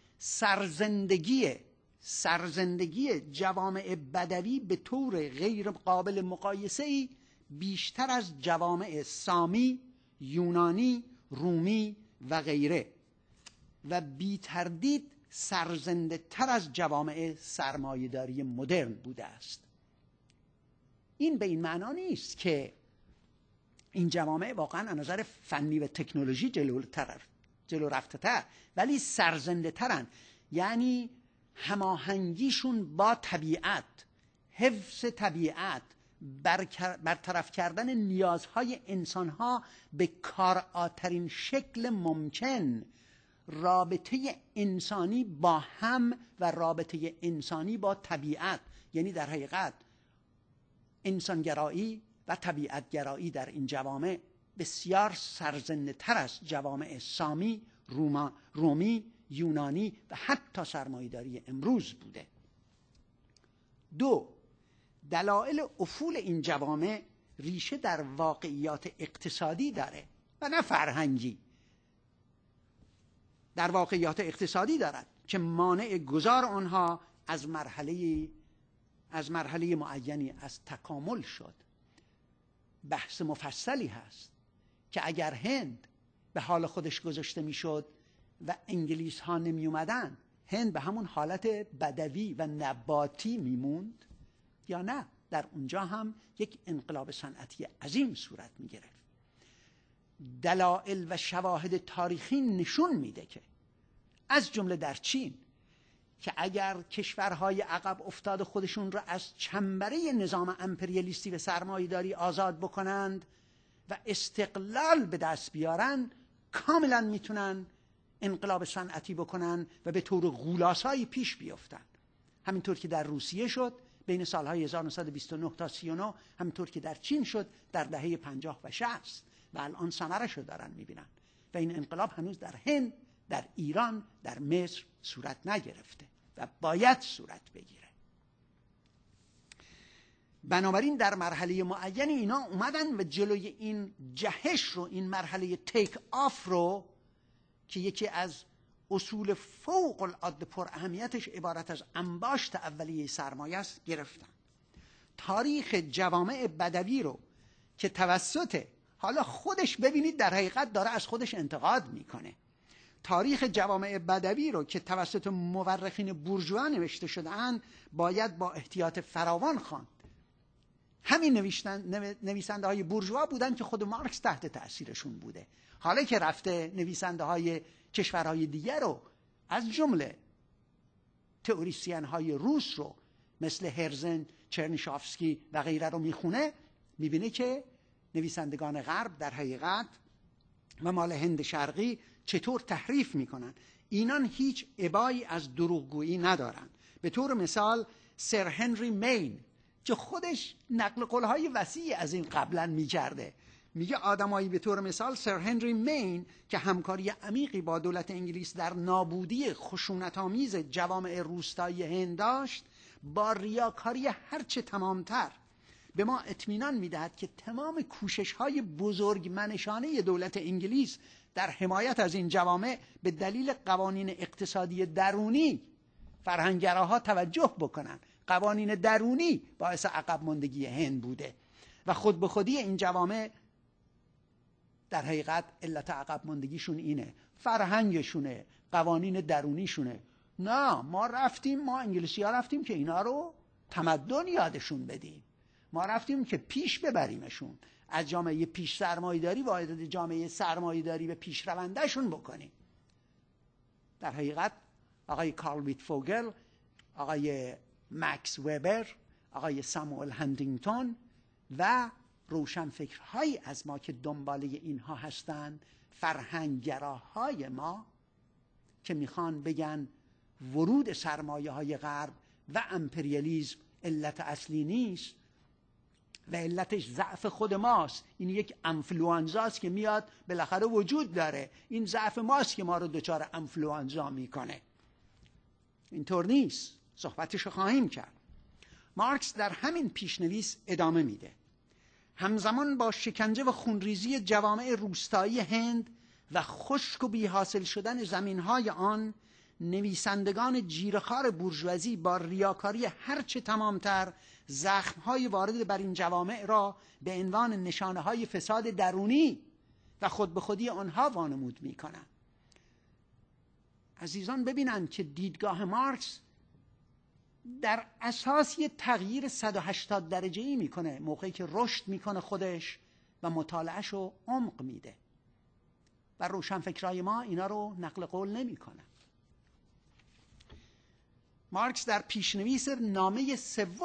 سرزندگی جوامع بدوی به طور غیر قابل مقایسه‌ای بیشتر از جوامع سامی، یونانی، رومی و غیره و بی تردید سرزنده تر از جوامع سرمایه‌داری مدرن بوده است. این به این معنا نیست که این جوامع واقعا از نظر فنی و تکنولوژی جلو رفته تر، ولی سرزنده ترن، یعنی هماهنگیشون با طبیعت، حفظ طبیعت، برطرف کردن نیازهای انسانها به کارآترین شکل ممکن، رابطه انسانی با هم و رابطه انسانی با طبیعت، یعنی در حقیقت انسانگرایی و طبیعتگرایی در این جوامع بسیار سرزنده تر از جوامع سامی، رومی، یونانی و حتی سرمایه‌داری امروز بوده. دو، دلایل افول این جوامع ریشه در واقعیات اقتصادی داره و نه فرهنگی. در واقعیات اقتصادی دارد که مانع گذار آنها از مرحله معینی از تکامل شد. بحث مفصلی هست که اگر هند به حال خودش گذاشته میشد و انگلیس ها نمی اومدن، هند به همون حالت بدوی و نباتی میموند یا نه، در اونجا هم یک انقلاب صنعتی عظیم صورت می گرفت. دلایل و شواهد تاریخی نشون میده که از جمله در چین که اگر کشورهای عقب افتاد خودشون را از چنبره نظام امپریالیستی و سرمایه‌داری آزاد بکنند و استقلال به دست بیارن، کاملا میتونن انقلاب صنعتی بکنن و به طور غولاسایی پیش بیفتن. همینطور که در روسیه شد بین سالهای 1929 تا 39، همینطور که در چین شد در دهه 50 و 60 و الان ثمرش رو دارن میبینن. و این انقلاب هنوز در هند، در ایران، در مصر صورت نگرفته و باید صورت بگیره. بنابراین در مرحله معینی اینا اومدن و جلوی این جهش رو، این مرحله تیک آف رو که یکی از اصول فوق العاده پر اهمیتش عبارت از انباشت اولیه سرمایه است گرفتن. تاریخ جوامع بدوی رو که توسط، حالا خودش ببینید در حقیقت داره از خودش انتقاد میکنه، تاریخ جوامع بدوی رو که توسط مورخین بورژوا نوشته شده‌اند باید با احتیاط فراوان خواند. همین نویسنده های بورژوا بودن که خود مارکس تحت تأثیرشون بوده. حالا که رفته نویسنده های کشورهای دیگر رو از جمله تئوریسین های روس رو مثل هرزن، چرنیشافسکی و غیره رو میخونه، میبینه که نویسندگان غرب در حقیقت و مال هند شرقی چطور تحریف میکنن. اینان هیچ ابایی از دروغگویی ندارن. به طور مثال سر هنری مین که خودش نقل قولهای وسیعی از این قبلا میکرده، میگه آدمایی به طور مثال سر هنری مین که همکاری عمیقی با دولت انگلیس در نابودی خشونت‌آمیز جوامع روستایی هند داشت، با ریاکاری هرچه تمامتر به ما اطمینان میدهد که تمام کوشش‌های بزرگمنشانه دولت انگلیس در حمایت از این جوامع به دلیل قوانین اقتصادی درونی فرهنگگراها توجه بکنن. قوانین درونی باعث عقب ماندگی هند بوده و خود به خودی این جوامع در حقیقت علت عقب ماندگیشون اینه، فرهنگشونه، قوانین درونیشونه. نه، ما انگلیسی ها رفتیم که اینا رو تمدن یادشون بدیم، ما رفتیم که پیش ببریمشون، از جامعه پیش سرمایه‌داری وارد جامعه سرمایه‌داری به پیش روندهشون بکنیم. در حقیقت آقای کارل ویتفوگل، آقای مکس وبر، آقای ساموئل هنتینگتون و روشنفکرهایی از ما که دنباله اینها هستند، فرهنگگراهای ما که میخوان بگن ورود سرمایه‌های غرب و امپریالیسم علت اصلی نیست و علتش ضعف خود ماست، این یک انفلوانزاست که میاد بالاخره وجود داره، این ضعف ماست که ما رو دچار انفلوانزا میکنه. اینطور نیست، صحبتشو خواهیم کرد. مارکس در همین پیشنویس ادامه میده: همزمان با شکنجه و خونریزی جوامع روستایی هند و خشک و بی حاصل شدن زمینهای آن، نویسندگان جیره‌خوار بورژوازی با ریاکاری هرچه تمامتر زخمهای وارد بر این جوامع را به عنوان نشانه‌های فساد درونی و خود به خودی آنها وانمود می‌کنند. عزیزان ببینن که دیدگاه مارکس در اساس یه تغییر 180 درجه‌ای میکنه موقعی که رشد میکنه خودش و مطالعه‌ش رو عمق میده و روشنفکرای ما اینا رو نقل قول نمیکنن. مارکس در پیشنویس نامه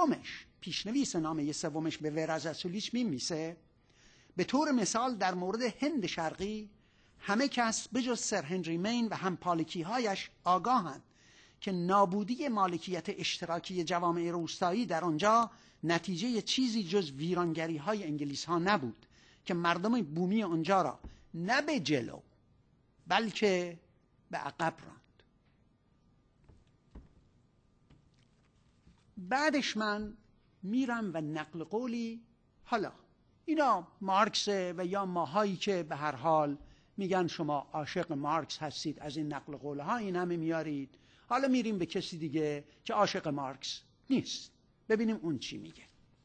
سومش به ورازاسولیچ میمیسه: به طور مثال در مورد هند شرقی همه کس بجز سر هنری مین و همپالکی‌هایش آگاهند که نابودی مالکیت اشتراکی جوامع روستایی در آنجا نتیجه چیزی جز ویرانگری‌های انگلیس‌ها نبود که مردم بومی آنجا را نه به جلو بلکه به عقب راند. بعدش من میرم و نقل قولی، حالا اینا مارکسه و یا ماهایی که به هر حال میگن شما عاشق مارکس هستید از این نقل قولها این همه میارید، حالا میریم به کسی دیگه که عاشق مارکس نیست، ببینیم اون چی میگه.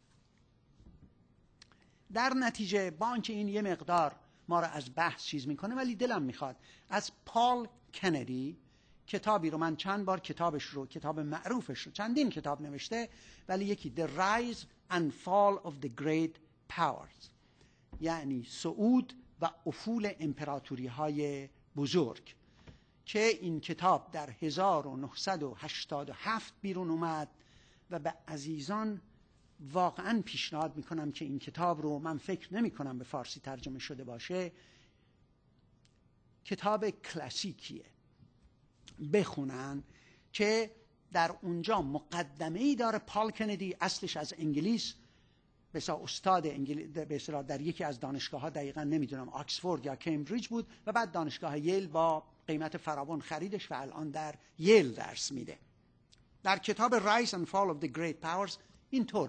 در نتیجه با آنکه این یه مقدار ما رو از بحث چیز میکنه، ولی دلم میخواد از پال کندی، کتابی رو من چند بار کتاب معروفش رو، چندین کتاب نوشته، ولی یکی The Rise and Fall of the Great Powers، یعنی صعود و افول امپراتوری های بزرگ، که این کتاب در 1987 بیرون اومد و به عزیزان واقعا پیشنهاد میکنم که این کتاب رو، من فکر نمی کنم به فارسی ترجمه شده باشه، کتاب کلاسیکیه، بخونن که در اونجا مقدمه‌ای داره. پال کندی اصلش از انگلیس، مثلا استاد انگلیس در یکی از دانشگاه‌ها، دقیقاً نمیدونم آکسفورد یا کمبریج بود، و بعد دانشگاه ییل با قیمت فراوان خریدش و الان در ییل درس میده. در کتاب Rise and Fall of the Great Powers اینطور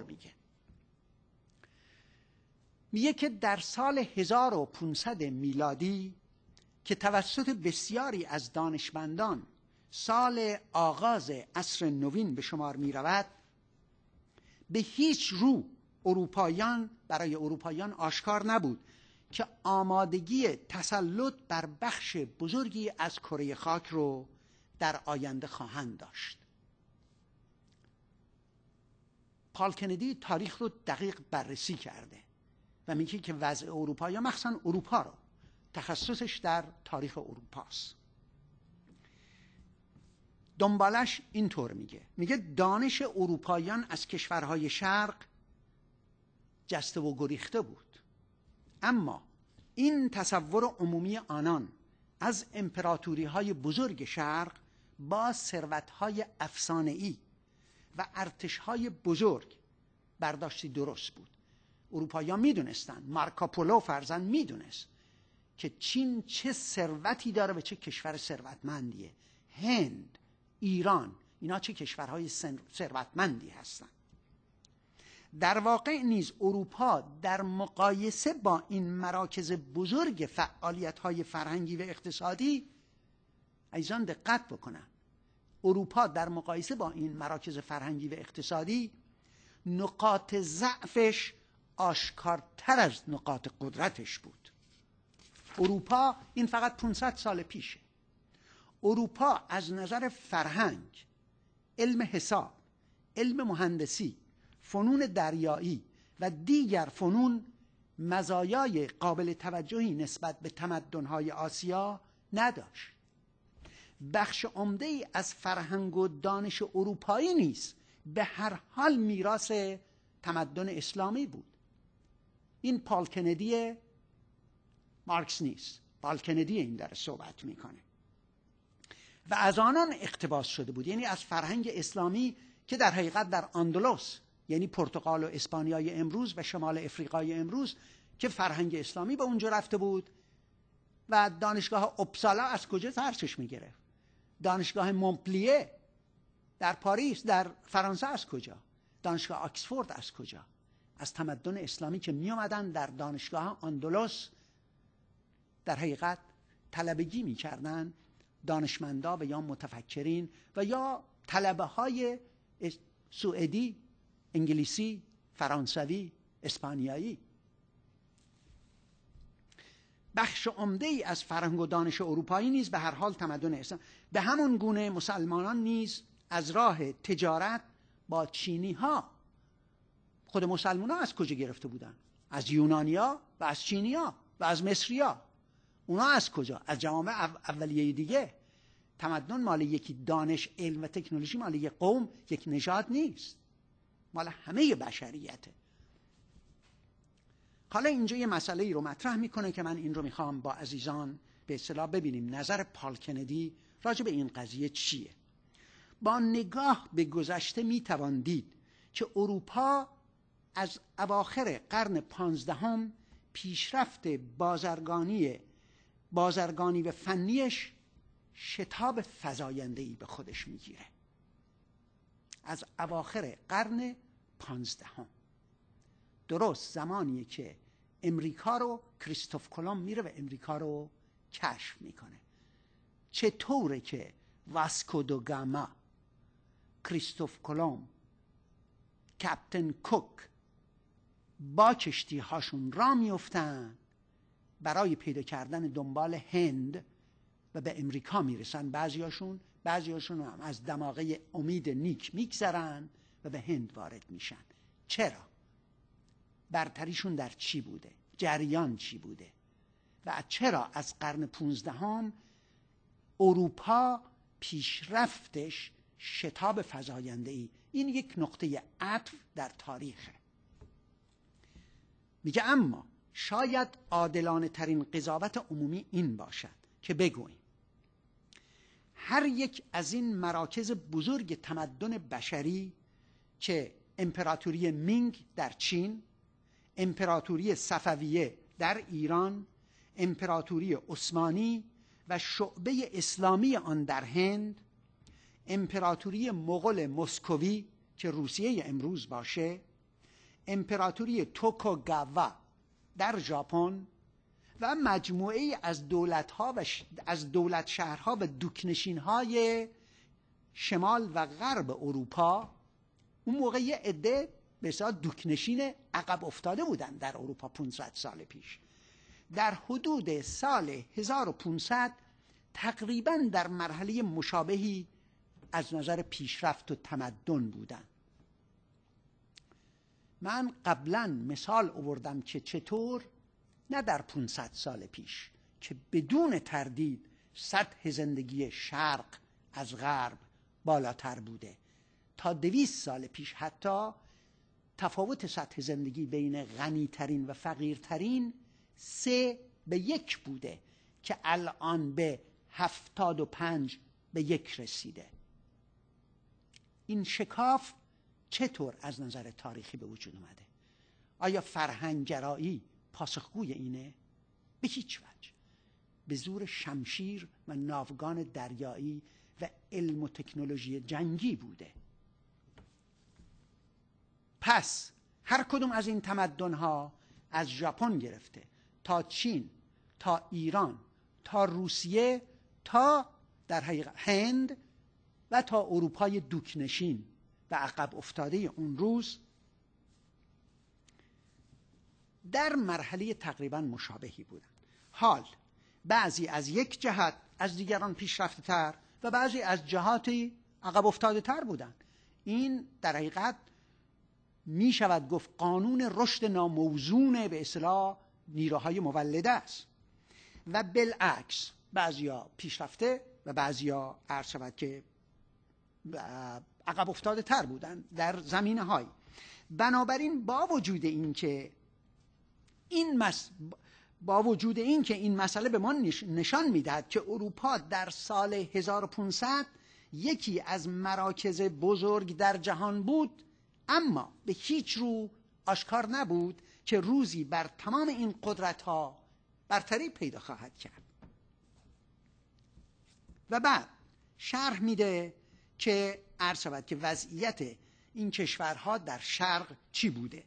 میگه که در سال 1500 میلادی که توسط بسیاری از دانشمندان سال آغاز عصر نوین به شمار می رود، به هیچ رو برای اروپاییان آشکار نبود که آمادگی تسلط بر بخش بزرگی از کره خاک رو در آینده خواهند داشت. پال کندی تاریخ رو دقیق بررسی کرده و میگه که وضع اروپا، مخصوصا اروپا رو، تخصصش در تاریخ اروپاست. دنبالش اینطور میگه دانش اروپاییان از کشورهای شرق جسته و گریخته بود، اما این تصور عمومی آنان از امپراتوری‌های بزرگ شرق با ثروت‌های افسانه‌ای و ارتش‌های بزرگ برداشتی درست بود اروپایی‌ها میدونستن، مارکوپولو فرزند میدونست که چین چه ثروتی داره و چه کشور ثروتمندیه. هند، ایران، اینا چه کشورهای ثروتمندی هستن. در واقع نیز اروپا در مقایسه با این مراکز بزرگ فعالیت‌های فرهنگی و اقتصادی، عزیزان دقت بکنن، اروپا در مقایسه با این مراکز فرهنگی و اقتصادی نقاط ضعفش آشکارتر از نقاط قدرتش بود. اروپا، این فقط 500 سال پیشه، اروپا از نظر فرهنگ، علم حساب، علم مهندسی، فنون دریایی و دیگر فنون مزایای قابل توجهی نسبت به تمدن‌های آسیا نداشت. بخش عمده‌ای از فرهنگ و دانش اروپایی نیست به هر حال میراث تمدن اسلامی بود. این پال کندی مارکس نیست، پال کندی این داره صحبت میکنه و از آنان اقتباس شده بود، یعنی از فرهنگ اسلامی که در حقیقت در اندلس، یعنی پرتغال و اسپانیای امروز و شمال افریقای امروز، که فرهنگ اسلامی به اونجا رفته بود. و دانشگاه اپسالا از کجا درسش میگرفت؟ دانشگاه مونپلیه در پاریس در فرانسه از کجا؟ دانشگاه آکسفورد از کجا؟ از تمدن اسلامی که می آمدن در دانشگاه اندلس در حقیقت طلبگی می کردن، دانشمندا و یا متفکرین و یا طلبه های سوئدی، انگلیسی، فرانسوی، اسپانیایی. بخش عمده‌ای از فرهنگ و دانش اروپایی نیز به هر حال تمدن اسلام. به همون گونه مسلمانان نیز از راه تجارت با چینی ها، خود مسلمان ها از کجا گرفته بودن؟ از یونانیا و از چینیا و از مصریا. اونا از کجا؟ از جوامع اولیه دیگه. تمدن مال یکی دانش، علم و تکنولوژی مال یک قوم، یک نژاد نیست، مال همه بشریته. حالا اینجا یه مسئله ای رو مطرح میکنه که من این رو میخوام با عزیزان به اصطلاح ببینیم نظر پال کندی راجع به این قضیه چیه. با نگاه به گذشته میتوان دید که اروپا از اواخر قرن 15 پیشرفت بازرگانی و فنیش شتاب فزاینده‌ای به خودش میگیره. از اواخر قرن 15، درست زمانیه که امریکا رو کریستوف کلمب میره و امریکا رو کشف میکنه. چطوره که واسکو دو گاما، کریستوف کلمب، کپتن کوک با کشتی هاشون را میفتن برای پیدا کردن دنبال هند و به امریکا میرسن. بعضیاشون هم از دماغه امید نیک میگذرن و به هند وارد میشن. چرا؟ برتریشون در چی بوده؟ جریان چی بوده؟ و چرا از قرن 15 اروپا پیشرفتش شتاب فزاینده‌ای؟ این یک نقطه عطف در تاریخه. میگه اما شاید عادلانه ترین قضاوت عمومی این باشد که بگوییم هر یک از این مراکز بزرگ تمدن بشری که امپراتوری مینگ در چین، امپراتوری صفویه در ایران، امپراتوری عثمانی و شعبه اسلامی آن در هند، امپراتوری مغول مسکوی که روسیه امروز باشه، امپراتوری توکوگاوا در ژاپن و مجموعه از دولت‌ها و از دولت شهرها و دوکنشین‌های شمال و غرب اروپا، اون موقع یه عده به اصطلاح دوکنشین عقب افتاده بودن در اروپا 500 سال پیش. در حدود سال 1500 تقریباً در مرحله مشابهی از نظر پیشرفت و تمدن بودن. من قبلا مثال آوردم که چطور نه در 500 سال پیش که بدون تردید سطح زندگی شرق از غرب بالاتر بوده، تا 200 سال پیش حتی تفاوت سطح زندگی بین غنیترین و فقیرترین 3:1 بوده که الان به 75:1 رسیده. این شکاف چطور از نظر تاریخی به وجود اومده؟ آیا فرهنگ‌گرایی پاسخگوی اینه؟ به هیچ وجه. به زور شمشیر و ناوگان دریایی و علم و تکنولوژی جنگی بوده. پس هر کدوم از این تمدن‌ها، از ژاپن گرفته تا چین، تا ایران، تا روسیه، تا در حقیقت هند و تا اروپای دوکنشین و عقب افتاده اون روز، در مرحله تقریبا مشابهی بودن. حال بعضی از یک جهت از دیگران پیشرفته تر و بعضی از جهاتی عقب افتاده تر بودن. این در حقیقت می شود گفت قانون رشد ناموزون به اصطلاح نیروهای مولده است. و بالعکس بعضیا پیشرفته و بعضیا عرض شود که عقب افتاده تر بودن در زمینه های. بنابراین با وجود این که این مسئله به ما نشان میدهد که اروپا در سال 1500 یکی از مراکز بزرگ در جهان بود، اما به هیچ رو آشکار نبود که روزی بر تمام این قدرت‌ها برتری پیدا خواهد کرد. و بعد شرح میده که عرض شود که وضعیت این کشورها در شرق چی بوده.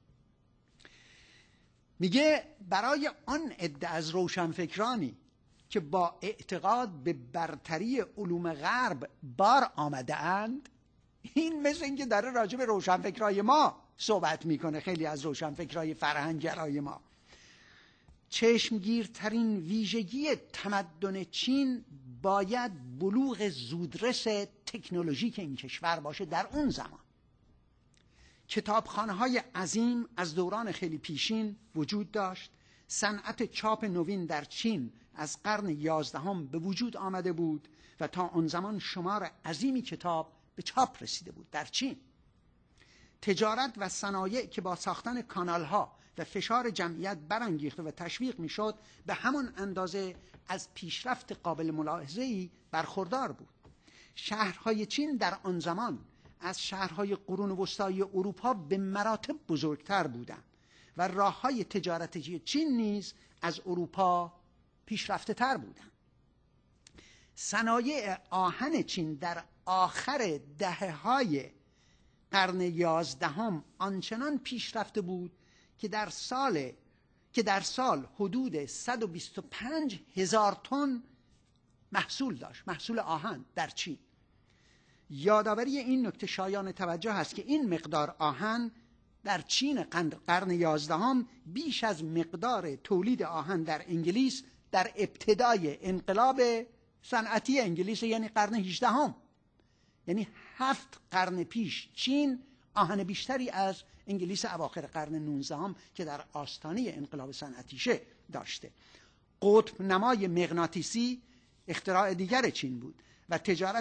میگه برای آن عده از روشنفکرانی که با اعتقاد به برتری علوم غرب بار آمده اند، این مثل اینکه داره راجع به روشنفکرای ما صحبت میکنه، خیلی از روشنفکرای فرهنگگرای ما. چشمگیرترین ویژگی تمدن چین باید بلوغ زودرس تکنولوژیک این کشور باشه. در اون زمان کتابخانه‌های عظیم از دوران خیلی پیشین وجود داشت. صنعت چاپ نوین در چین از قرن 11 به وجود آمده بود و تا آن زمان شمار عظیمی کتاب به چاپ رسیده بود در چین. تجارت و صنایع که با ساختن کانال‌ها و فشار جمعیت برانگیخته و تشویق می‌شد، به همان اندازه از پیشرفت قابل ملاحظه‌ای برخوردار بود. شهرهای چین در آن زمان از شهرهای قرون وسطایی اروپا به مراتب بزرگتر بودند و راه‌های تجارتی چین نیز از اروپا پیشرفته تر بودند. صنایع آهن چین در آخر دهه‌های قرن 11 آنچنان پیشرفته بود که در سال حدود 125,000 تن محصول داشت، محصول آهن در چین. یادآوری این نکته شایان توجه است که این مقدار آهن در چین قرن 11 بیش از مقدار تولید آهن در انگلیس در ابتدای انقلاب صنعتی انگلیس، یعنی قرن 18. یعنی 7 قرن پیش چین آهن بیشتری از انگلیس اواخر قرن 19 که در آستانه انقلاب صنعتیشه داشته. قطب نمای مغناطیسی اختراع دیگر چین بود و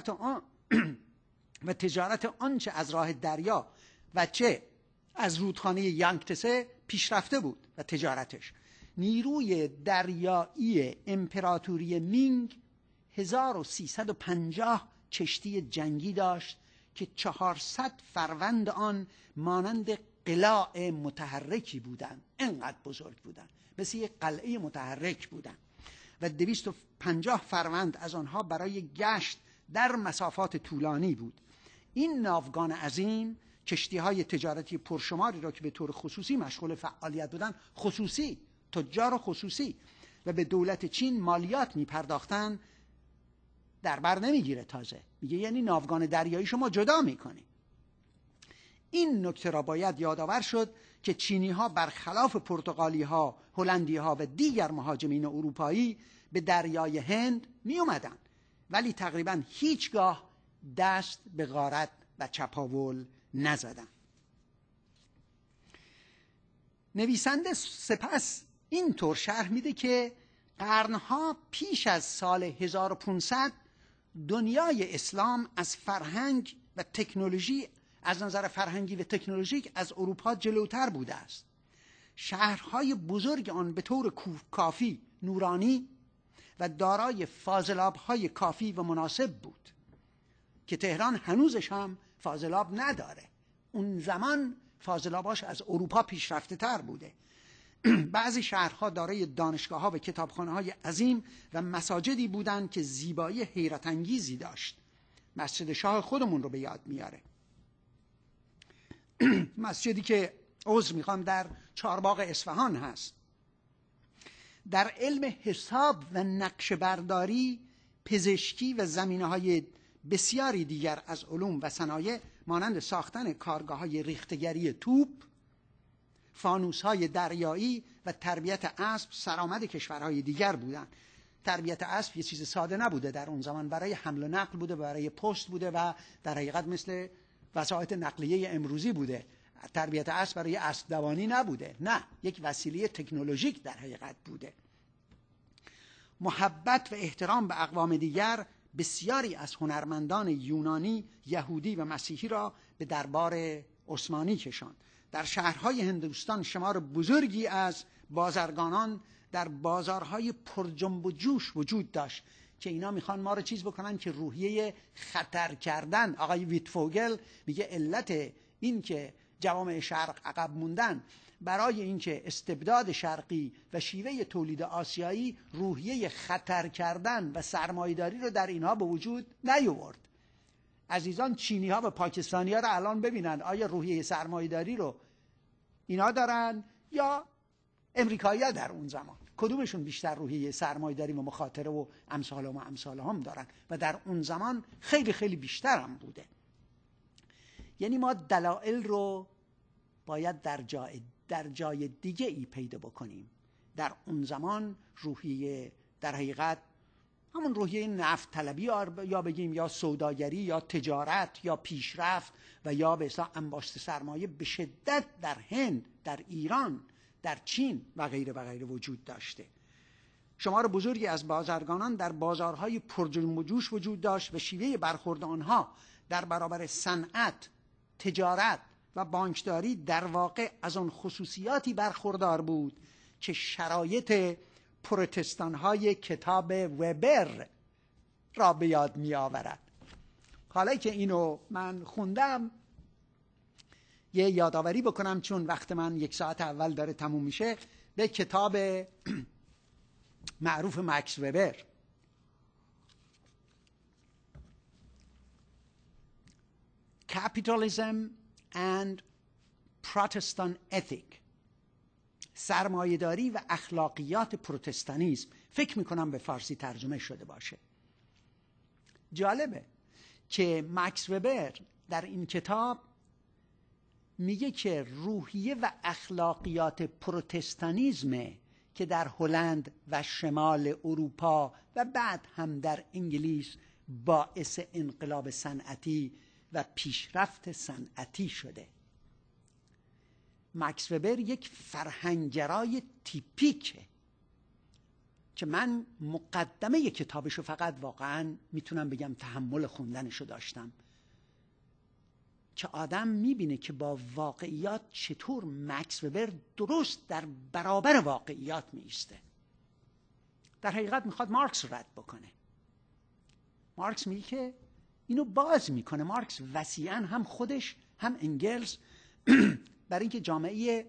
تجارت آنچه از راه دریا و چه از رودخانه یانگتسه پیشرفته بود و تجارتش. نیروی دریایی امپراتوری مینگ 1350 کشتی جنگی داشت که 400 فروند آن مانند قلاع متحرکی بودند، انقدر بزرگ بودند، مثل یک قلعه متحرک بودند و 250 فروند از آنها برای گشت در مسافات طولانی بود. این ناوگان عظیم کشتی‌های تجارتی پرشماری را که به طور خصوصی مشغول فعالیت بودند، خصوصی تجار خصوصی و به دولت چین مالیات می‌پرداختند، در بر نمیگیره. تازه میگه یعنی ناوگان دریایی شما جدا میکنی. این نکته را باید یادآور شد که چینی ها برخلاف پرتغالی ها، هلندی ها و دیگر مهاجمین اروپایی به دریای هند می اومدن، ولی تقریبا هیچگاه دست به غارت و چپاول نزدن. نویسنده سپس اینطور شرح میده که قرنها پیش از سال 1500 دنیای اسلام از فرهنگ و تکنولوژی، از نظر فرهنگی و تکنولوژیک از اروپا جلوتر بوده است. شهرهای بزرگ آن به طور کافی نورانی و دارای فاضلاب‌های کافی و مناسب بود که تهران هنوزش هم فاضلاب نداره. اون زمان فاضلاباش از اروپا پیشرفته تر بوده. بعضی شهرها دارای دانشگاه‌ها و کتابخانه‌های عظیم و مساجدی بودند که زیبایی حیرت انگیزی داشت. مسجد شاه خودمون رو به یاد میاره. مسجدی که در چهارباغ اصفهان هست. در علم حساب و نقشه برداری، پزشکی و زمینه‌های بسیاری دیگر از علوم و صنایع مانند ساختن کارگاه‌های ریختگری توپ، فانوس‌های دریایی و تربیت اسب سرآمد کشورهای دیگر بودند. تربیت اسب یه چیز ساده نبوده در اون زمان، برای حمل و نقل بوده، برای پست بوده و در حقیقت مثل وسایط نقلیه امروزی بوده. تربیت اسب برای اسب دوانی نبوده، نه، یک وسیله تکنولوژیک در حقیقت بوده. محبت و احترام به اقوام دیگر بسیاری از هنرمندان یونانی، یهودی و مسیحی را به دربار عثمانی کشاند. در شهرهای هندوستان شمار بزرگی از بازرگانان در بازارهای پرجنب و جوش وجود داشت که اینا میخوان ما رو چیز بکنن که روحیه خطر کردن. آقای ویتفوگل میگه علت این که جوامع شرق عقب موندن برای اینکه استبداد شرقی و شیوه تولید آسیایی روحیه خطر کردن و سرمایه‌داری رو در اینها به وجود نیاورد. عزیزان، چینی‌ها و پاکستانی‌ها رو الان ببینن، آیا روحیه سرمایه‌داری رو اینا دارن یا امریکایی‌ها در اون زمان؟ کدومشون بیشتر روحیه سرمایه‌داری و مخاطره و امثال هم دارن؟ و در اون زمان خیلی خیلی بیشتر هم بوده. یعنی ما دلایل رو باید در جای دیگه ای پیدا بکنیم. در اون زمان روحیه در حقیقت همون روحیه نفت طلبی یا بگیم یا سوداگری یا تجارت یا پیشرفت و یا به اصطلاح انباشت سرمایه به شدت در هند، در ایران، در چین و غیره و غیره وجود داشته. شمار بزرگی از بازرگانان در بازارهای پرجنب و جوش وجود داشت و شیوه برخورد آنها در برابر صنعت، تجارت و بانکداری در واقع از آن خصوصیاتی برخوردار بود که شرایط پروتستان‌های کتاب وبر را به یاد می آورد. حالا که اینو من خوندم یه یادآوری بکنم، چون وقت من 1 ساعت اول داره تموم میشه، به کتاب معروف مکس وبر. Capitalism and Protestant Ethic، سرمایه‌داری و اخلاقیات پروتستانیسم. فکر میکنم به فارسی ترجمه شده باشه. جالبه که مکس وبر در این کتاب میگه که روحیه و اخلاقیات پروتستانیسم که در هلند و شمال اروپا و بعد هم در انگلیس باعث انقلاب صنعتی و پیشرفت صنعتی شده. مکس وبر یک فرهنگگرای تیپیکه که من مقدمه کتابشو فقط واقعا میتونم بگم تحمل خوندنشو داشتم، که آدم میبینه که با واقعیات چطور مکس وبر درست در برابر واقعیات میسته. در حقیقت میخواد مارکس رد بکنه. مارکس میگه که اینو باز میکنه. مارکس وسیعاً هم خودش هم انگلز برای اینکه جامعه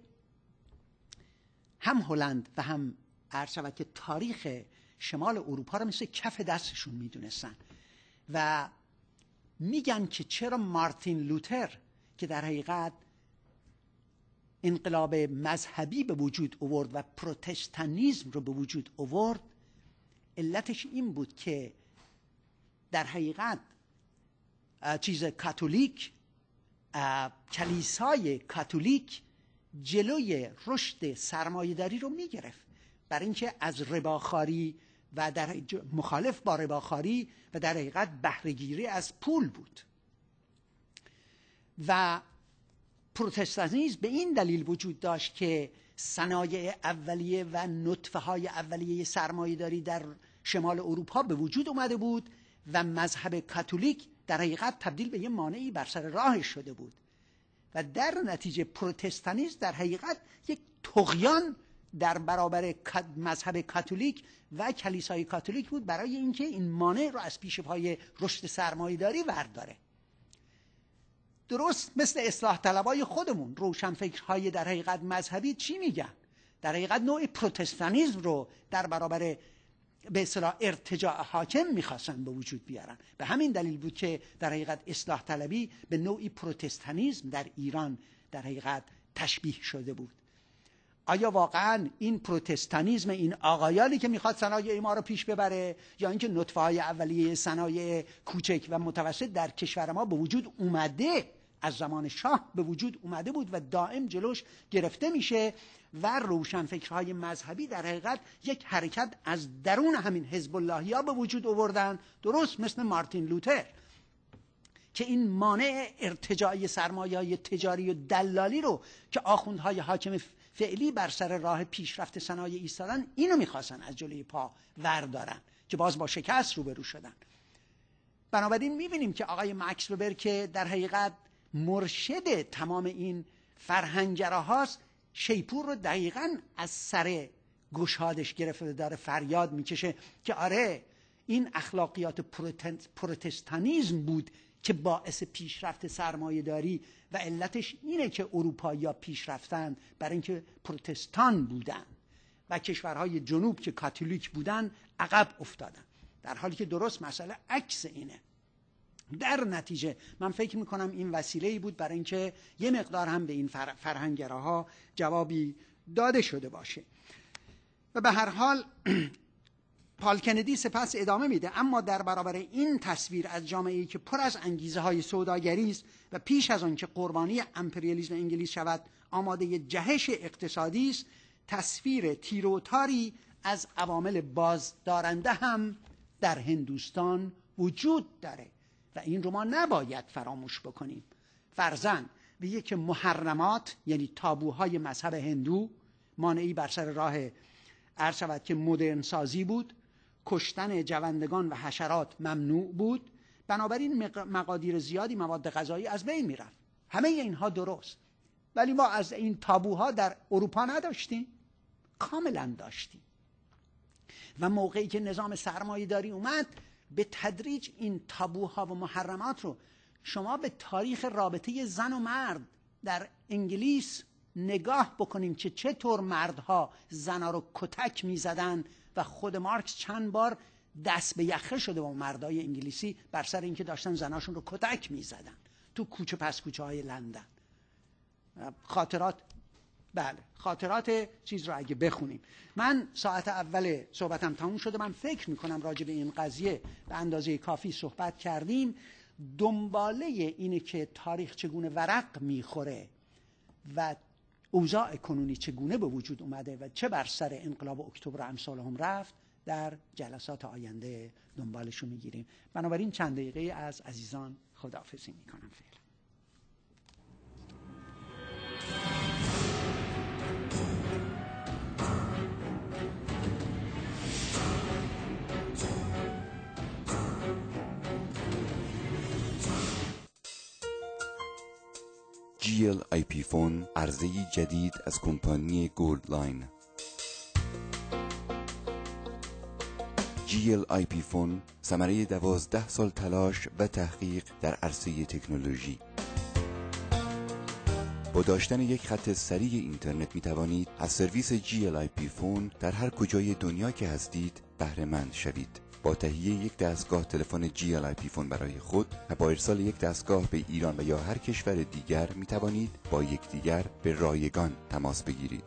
هم هلند و هم عرض شود که تاریخ شمال اروپا رو مثل کف دستشون میدونستن و میگن که چرا مارتین لوتر که در حقیقت انقلاب مذهبی به وجود آورد و پروتستانیسم رو به وجود آورد، علتش این بود که در حقیقت کاتولیک، کلیسای کاتولیک جلوی رشد سرمایه‌داری رو میگرفت، برای اینکه از رباخواری و در مخالف با رباخواری و در حقیقت بهره‌گیری از پول بود. و پروتستانیسم به این دلیل وجود داشت که صنایع اولیه و نطفه‌های اولیه سرمایه‌داری در شمال اروپا به وجود اومده بود و مذهب کاتولیک در حقیقت تبدیل به یه مانعی بر سر راهش شده بود و در نتیجه پروتستانیسم در حقیقت یک طغیان در برابر مذهب کاتولیک و کلیسای کاتولیک بود برای اینکه این مانع رو از پیش پای رشد سرمایه‌داری برداره. درست مثل اصلاح طلبای خودمون، روشنفکرهای در حقیقت مذهبی چی میگن؟ در حقیقت نوع پروتستانیسم رو در برابر به اصطلاح ارتجاع حاکم میخواستن به وجود بیارن. به همین دلیل بود که در حقیقت اصلاح طلبی به نوعی پروتستانیسم در ایران در حقیقت تشبیه شده بود. آیا واقعا این پروتستانیسم، این آقایانی که میخواد صنایع ما رو پیش ببره، یا اینکه نطفه های اولیه صنایع کوچک و متوسط در کشور ما به وجود اومده، از زمان شاه به وجود اومده بود و دائم جلوش گرفته میشه و روشنفکرهای مذهبی در حقیقت یک حرکت از درون همین حزب اللهی ها به وجود آوردن، درست مثل مارتین لوتر که این مانع ارتجاعی سرمایه‌های تجاری و دلالی رو که آخوندهای حاکم فعلی بر سر راه پیشرفت صنایع ایستادن، اینو میخواستن از جلوی پا وردارن که باز با شکست روبرو شدن. بنابراین میبینیم که آقای مکس وبر که در حقیقت مرشد تمام این فرهنگگراهاست، شیپور رو دقیقاً از سر گشادش گرفته، داره فریاد میکشه که آره این اخلاقیات پروتستانیسم بود که باعث پیشرفت سرمایه‌داری و علتش اینه که اروپایی‌ها پیشرفتن برای اینکه پروتستان بودن و کشورهای جنوب که کاتولیک بودن عقب افتادن، در حالی که درست مسئله عکس اینه. در نتیجه من فکر میکنم این وسیله‌ای بود برای اینکه یه مقدار هم به این فرهنگگراها جوابی داده شده باشه. و به هر حال پال کندی سپس ادامه میده: اما در برابر این تصویر از جامعه‌ای که پر از انگیزه های سوداگری است و پیش از آن که قربانی امپریالیسم انگلیس شود آماده جهش اقتصادی است، تصویر تیروتاری از عوامل بازدارنده هم در هندوستان وجود داره و این رو ما نباید فراموش بکنیم. فرضاً بگه که محرمات یعنی تابوهای مذهب هندو مانعی بر سر راه عرض شود که مدرن سازی بود، کشتن جوندگان و حشرات ممنوع بود، بنابراین مقادیر زیادی مواد غذایی از بین میرفت. همه اینها درست، ولی ما از این تابوها در اروپا نداشتیم؟ کاملا داشتیم. و موقعی که نظام سرمایه‌داری اومد، به تدریج این تابوها و محرمات رو شما به تاریخ رابطه زن و مرد در انگلیس نگاه بکنیم که چطور مردها زنها رو کتک میزدن و خود مارکس چند بار دست به یخه شده با مردای انگلیسی بر سر اینکه داشتن زناشون رو کتک میزدن تو کوچه پس کوچه های لندن. خاطرات چیز رو اگه بخونیم، من ساعت اول صحبتم تموم شده، من فکر میکنم راجع به این قضیه به اندازه کافی صحبت کردیم. دنباله اینه که تاریخ چگونه ورق میخوره و اوضاع کنونی چگونه به وجود اومده و چه بر سر انقلاب اکتبر امثال هم رفت، در جلسات آینده دنبالشو میگیریم. بنابراین چند دقیقه از عزیزان خداحافظی میکنم فعلا. GLIP فون عرضه‌ای جدید از کمپانی گولد لاین. GLIP فون ثمره 12 سال تلاش و تحقیق در عرصه تکنولوژی. با داشتن یک خط سریع اینترنت می توانید از سرویس GLIP فون در هر کجای دنیا که هستید بهره مند شوید. با تهیه یک دستگاه تلفن GLIP فون برای خود و با ارسال یک دستگاه به ایران و یا هر کشور دیگر می توانید با یکدیگر به رایگان تماس بگیرید.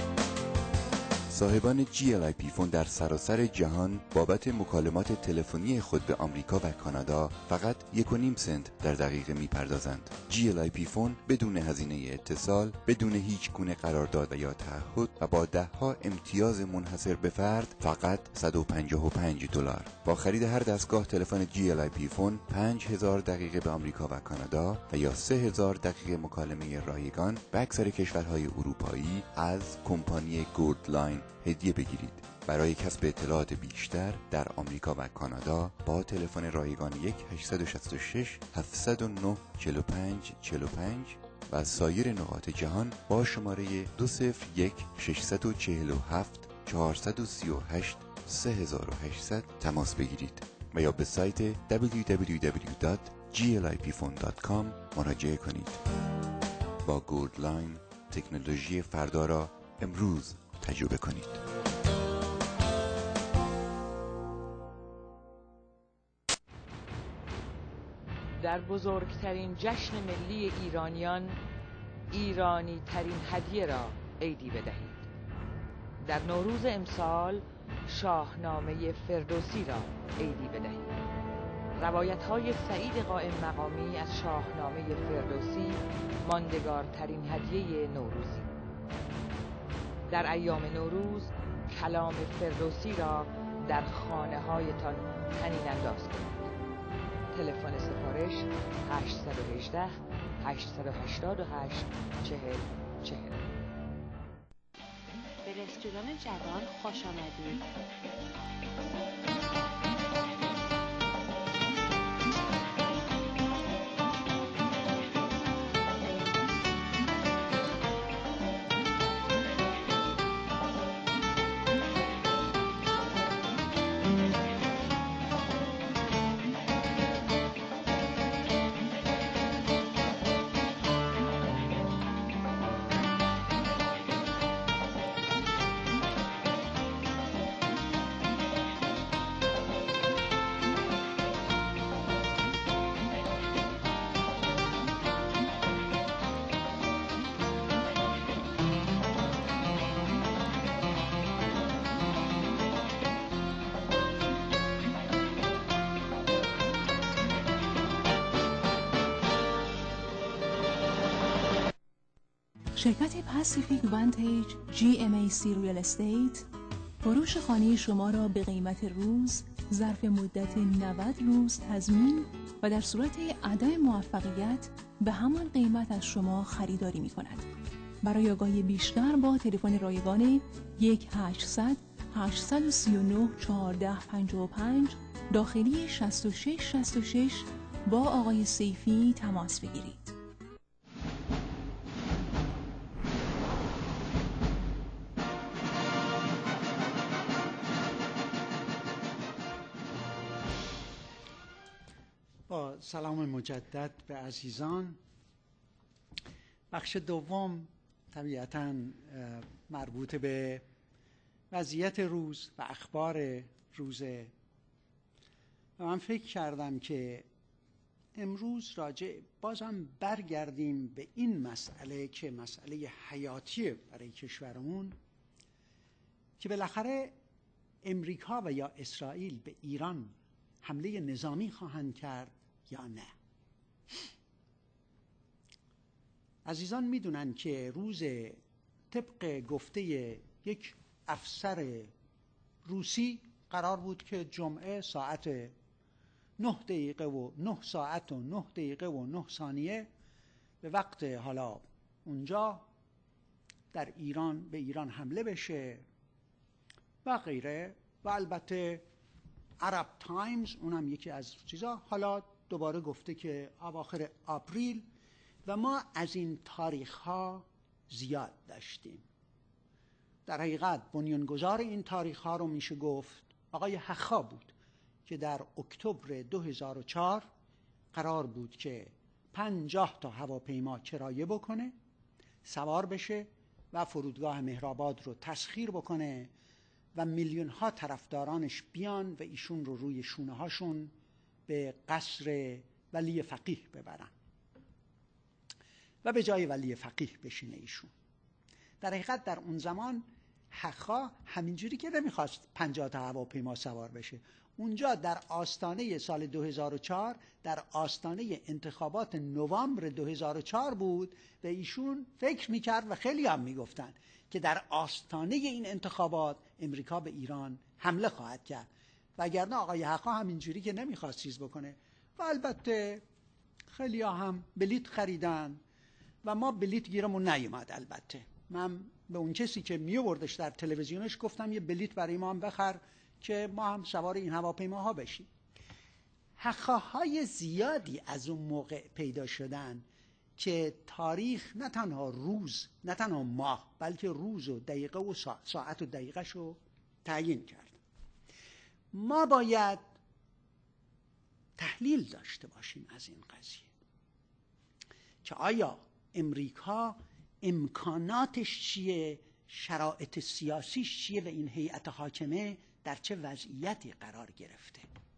صاحبان GLIP فون در سراسر جهان بابت مکالمات تلفنی خود به آمریکا و کانادا فقط 1.5 سنت در دقیقه می‌پردازند. GLIP فون بدون هزینه اتصال، بدون هیچ گونه قرارداد و یا تعهد و با 10 امتیاز منحصر به فرد فقط $155. با خرید هر دستگاه تلفن GLIP فون 5000 دقیقه به آمریکا و کانادا و یا 3000 دقیقه مکالمه رایگان به اکثر کشورهای اروپایی از کمپانی گولد لاین هدیه بگیرید. برای کسب اطلاعات بیشتر در آمریکا و کانادا با تلفن رایگان 1-866-709-4545 و سایر نقاط جهان با شماره 201-647-438-3800 تماس بگیرید و یا به سایت www.glipfone.com glipphone.com مراجعه کنید. با گولد لاین تکنولوژی فردا را امروز تجربه کنید. در بزرگترین جشن ملی ایرانیان ایرانی ترین هدیه را عیدی بدهید. در نوروز امسال شاهنامه فردوسی را عیدی بدهید. روایت‌های سعید قائم مقامی از شاهنامه فردوسی ماندگارترین هدیه نوروزی. در ایام نوروز کلام فردوسی را در خانه‌هایتان طنین انداز کنید. تلفن سفارش 818 888 4040. به رستوران جوان خوش آمدید. شرکت پاسیفیک وانتیج GMAC ریال استیت فروش خانه شما را به قیمت روز ظرف مدت 90 روز تضمین و در صورت ادای موفقیت به همان قیمت از شما خریداری می کند. برای آگاهی بیشتر با تلفن رایگان 1-800 839 1455 داخلی 6666 با آقای سیفی تماس بگیرید. با سلام مجدد به عزیزان. بخش دوم طبیعتاً مربوط به وضعیت روز و اخبار روزه و من فکر کردم که امروز بازم برگردیم به این مسئله که مسئله حیاتیه برای کشورمون، که بالاخره امریکا و یا اسرائیل به ایران حمله نظامی خواهند کرد یا نه. عزیزان میدونن که روز طبق گفته یک افسر روسی قرار بود که جمعه ساعت 9 ساعت و 9 دقیقه و 9 ثانیه به وقت حالا اونجا در ایران به ایران حمله بشه و غیره. و البته عرب تایمز اونم یکی از چیزا حالا دوباره گفته که اواخر آپریل. و ما از این تاریخ ها زیاد داشتیم. در حقیقت بنیانگذار این تاریخ ها رو میشه گفت آقای حخا بود که در اکتبر 2004 قرار بود که 50 تا هواپیما کرایه بکنه، سوار بشه و فرودگاه مهرآباد رو تسخیر بکنه و میلیون ها طرفدارانش بیان و ایشون رو روی شونه هاشون به قصر ولی فقیه ببرن و به جای ولی فقیه بشینه ایشون. در حقیقت در اون زمان حخا همینجوری که نمیخواست 50 تا هواپیما سوار بشه. اونجا در آستانه سال 2004 در آستانه انتخابات نوامبر 2004 بود و ایشون فکر میکرد و خیلی هم میگفتن که در آستانه این انتخابات امریکا به ایران حمله خواهد کرد. وگرنه آقای حقا همینجوری که نمیخواست چیز بکنه. و البته خیلی هم بلیت خریدن و ما بلیت گیرمون نیومد. البته من به اون کسی که میوردش در تلویزیونش گفتم یه بلیت برای ما هم بخر که ما هم سوار این هواپیماها بشیم. حقاهای زیادی از اون موقع پیدا شدن که تاریخ نه تنها روز نه تنها ماه بلکه روز و دقیقه و ساعت و دقیقه شو تعیین کرد. ما باید تحلیل داشته باشیم از این قضیه که آیا امریکا امکاناتش چیه، شرایط سیاسیش چیه و این هیئت حاکمه در چه وضعیتی قرار گرفته.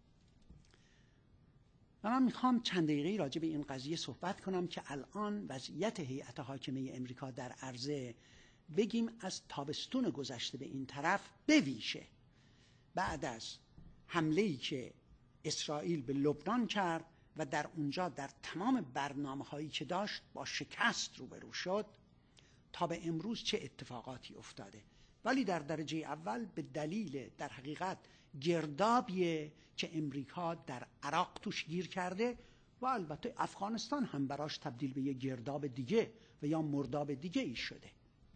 و من میخوام چند دقیقه راجع به این قضیه صحبت کنم که الان وضعیت هیئت حاکمه امریکا در عرضه بگیم از تابستون گذشته به این طرف بویژه بعد از حمله‌ای که اسرائیل به لبنان کرد و در اونجا در تمام برنامه‌هایی که داشت با شکست روبرو شد تا به امروز چه اتفاقاتی افتاده. ولی در درجه اول به دلیل در حقیقت گردابیه که امریکا در عراق توش گیر کرده و البته افغانستان هم براش تبدیل به یک گرداب دیگه و یا مرداب دیگه ای شده.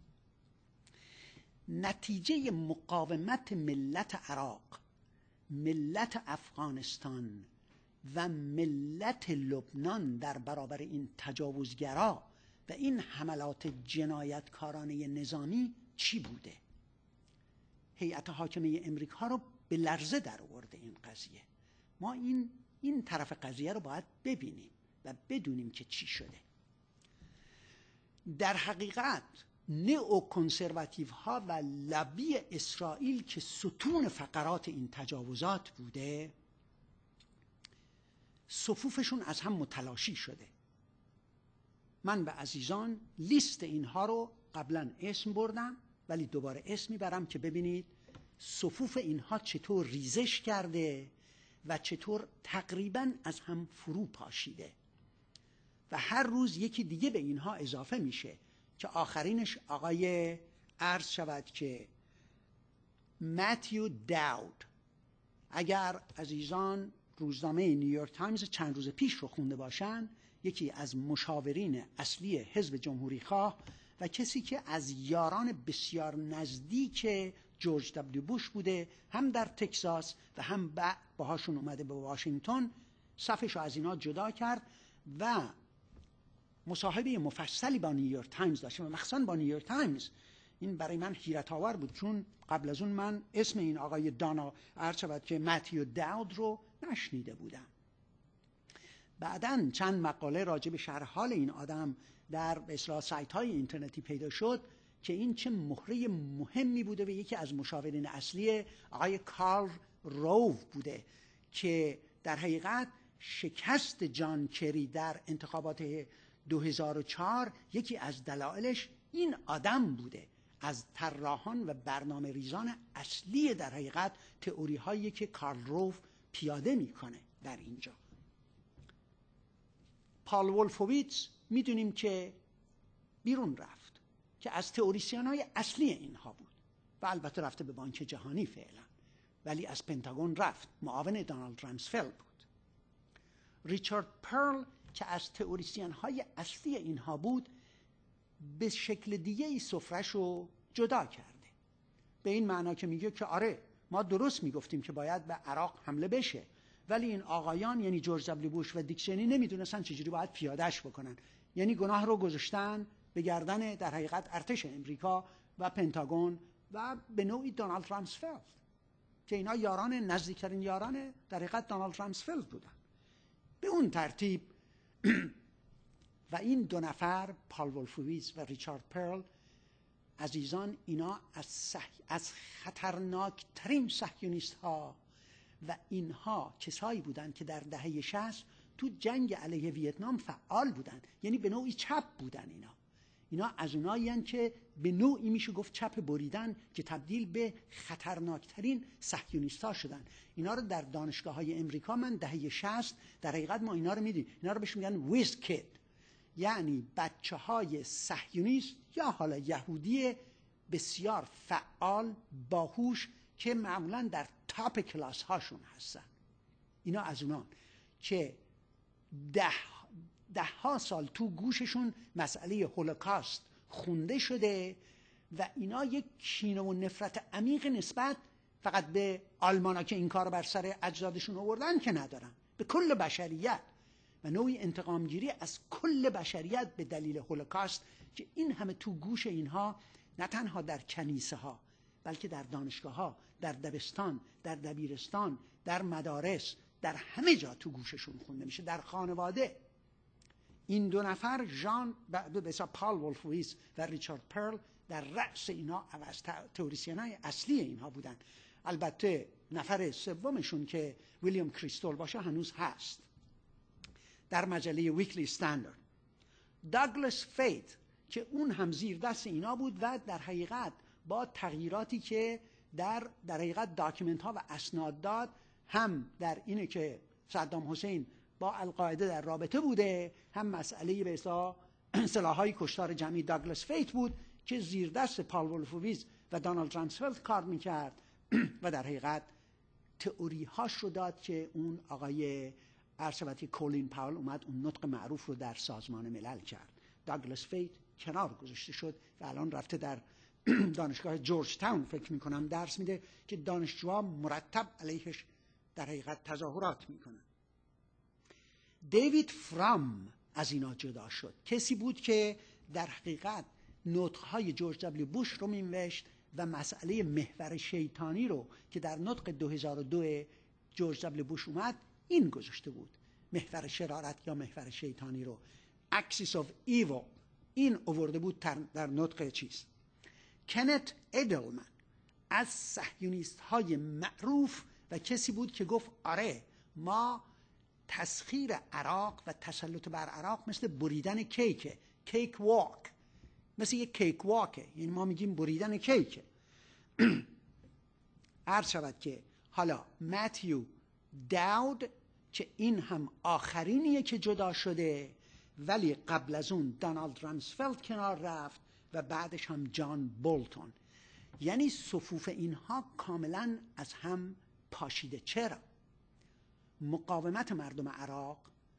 نتیجه مقاومت ملت عراق، ملت افغانستان و ملت لبنان در برابر این تجاوزگرا و این حملات جنایتکارانه نظامی چی بوده؟ هیئت حاکمه امریکا رو به لرزه در آورده این قضیه. ما این طرف قضیه رو باید ببینیم و بدونیم که چی شده. در حقیقت نئو کنسرواتیو ها و لبی اسرائیل که ستون فقرات این تجاوزات بوده، صفوفشون از هم متلاشی شده. من به عزیزان لیست اینها رو قبلا اسم بردم ولی دوباره اسم میبرم که ببینید صفوف اینها چطور ریزش کرده و چطور تقریبا از هم فرو پاشیده و هر روز یکی دیگه به اینها اضافه میشه که آخرینش آقای عرض شود که متیو داود. اگر عزیزان روزنامه نیویورک تایمز چند روز پیش رو خونده باشن، یکی از مشاورین اصلی حزب جمهوری خواه و کسی که از یاران بسیار نزدیک جورج دبلیو بوش بوده، هم در تکساس و هم بعد باهاشون اومده به واشنگتن، صفش رو از اینا جدا کرد و مصاحبه مفصلی با نیویورک تایمز داشته و مخصوصا با نیویورک تایمز. این برای من حیرت آور بود چون قبل از اون من اسم این آقای دانا عرض شود که متیو داود رو نشنیده بودم. بعداً چند مقاله راجع به شرح حال این آدم در اصطلاح سایت‌های اینترنتی پیدا شد که این چه مهره مهمی بوده و یکی از مشاورین اصلی آقای کارل روف بوده که در حقیقت شکست جان کری در انتخابات 2004 یکی از دلایلش این آدم بوده. از طراحان و برنامه ریزان اصلی در حقیقت تئوری هایی که کارل روف پیاده میکنه در اینجا. پال وولفویتز میدونیم که بیرون رفت که از تئوریسین های اصلی اینها بود و البته رفته به بانک جهانی فعلا، ولی از پنتاگون رفت، معاون دونالد رامسفلد بود. ریچارد پرل که از تئوریسین های اصلی اینها بود به شکل دیگه ای سفرش رو جدا کرده، به این معنا که میگه که آره ما درست میگفتیم که باید به عراق حمله بشه ولی این آقایان یعنی جورج دبلیو بوش و دیک چینی نمیدونستن چجوری باید پیادهش بکنن، یعنی گناه رو گذاشتن به گردن در حقیقت ارتش امریکا و پنتاگون و به نوعی دونالد رامسفلد که اینا یاران نزدیکترین یاران در حقیقت دونالد رامسفلد بودن. به اون ترتیب و این دو نفر پال وولفویتز و ریچارد پرل عزیزان اینا از خطرناکترین صهیونیست ها و اینها کسایی بودند که در دهه 60 تو جنگ علیه ویتنام فعال بودند، یعنی به نوعی چپ بودن. اینا از اونایی هستند که به نوعی میشه گفت چپ بریدن که تبدیل به خطرناکترین صهیونیست ها شدن. اینا رو در دانشگاه های امریکا من دهه 60 در حقیقت ما اینا رو میدیم، اینا رو بهش میگن ویز کید، یعنی بچه های صهیونیست یا حالا یهودی بسیار فعال باهوش که معمولا در تاپ کلاس هاشون هستن. اینا از اونان که ده ها سال تو گوششون مسئله هولوکاست خونده شده و اینا یک کینه و نفرت عمیق نسبت فقط به آلمانا که این کار بر سر اجدادشون آوردن که ندارن، به کل بشریت و نوعی انتقامگیری از کل بشریت به دلیل هولوکاست که این همه تو گوش اینها، نه تنها در کنیسه ها بلکه در دانشگاه ها، در دبستان، در دبیرستان، در مدارس، در همه جا تو گوششون خونده میشه، در خانواده. این دو نفر مثلا پال ولفویس و ریچارد پرل در رأس اینا از تئوریسین‌های اصلی اینها بودن. البته نفر سومشون که ویلیام کریستول باشه هنوز هست. در مجله ویکلی استندارد داگلاس فیت که اون هم زیر دست اینا بود و در حقیقت با تغییراتی که در حقیقت داکیومنت ها و اسناد داد، هم در اینه که صدام حسین با القاعده در رابطه بوده، هم مسئله به سلاح‌های کشتار جمعی داگلاس فیت بود که زیر دست پال ولفویز و دانالد رامسفلد کار میکرد و در حقیقت تئوری هاش رو داد که اون آقای ارشبتی کولین پاول اومد اون نطق معروف رو در سازمان ملل کرد. داگلاس فیت کنار گذاشته شد و الان رفته در دانشگاه جورج تاون فکر میکنم درس میده که دانشجوها مرتب علیهش در حقیقت تظاهرات میکنن. دیوید فرام از اینا جدا شد. کسی بود که در حقیقت نطقهای جورج دبلیو بوش رو می‌نوشت و مسئله محور شیطانی رو که در نطق 2002 جورج دبلیو بوش اومد این گذاشته بود، محور شرارت یا محور شیطانی رو، Axis of Evil، این آورده بود در نطق چیز. کنت ادلمن از صهیونیست های معروف و کسی بود که گفت آره ما تسخیر عراق و تسلط بر عراق مثل بریدن کیکه، کیک واک، مثل یک کیک واکه، یعنی ما میگیم بریدن کیکه. عرض شود که حالا متیو داود که این هم آخرینیه که جدا شده، ولی قبل از اون دانالد رامسفلد کنار رفت و بعدش هم جان بولتون. یعنی صفوف اینها کاملا از هم پاشیده. چرا؟ مقاومت مردم عراق،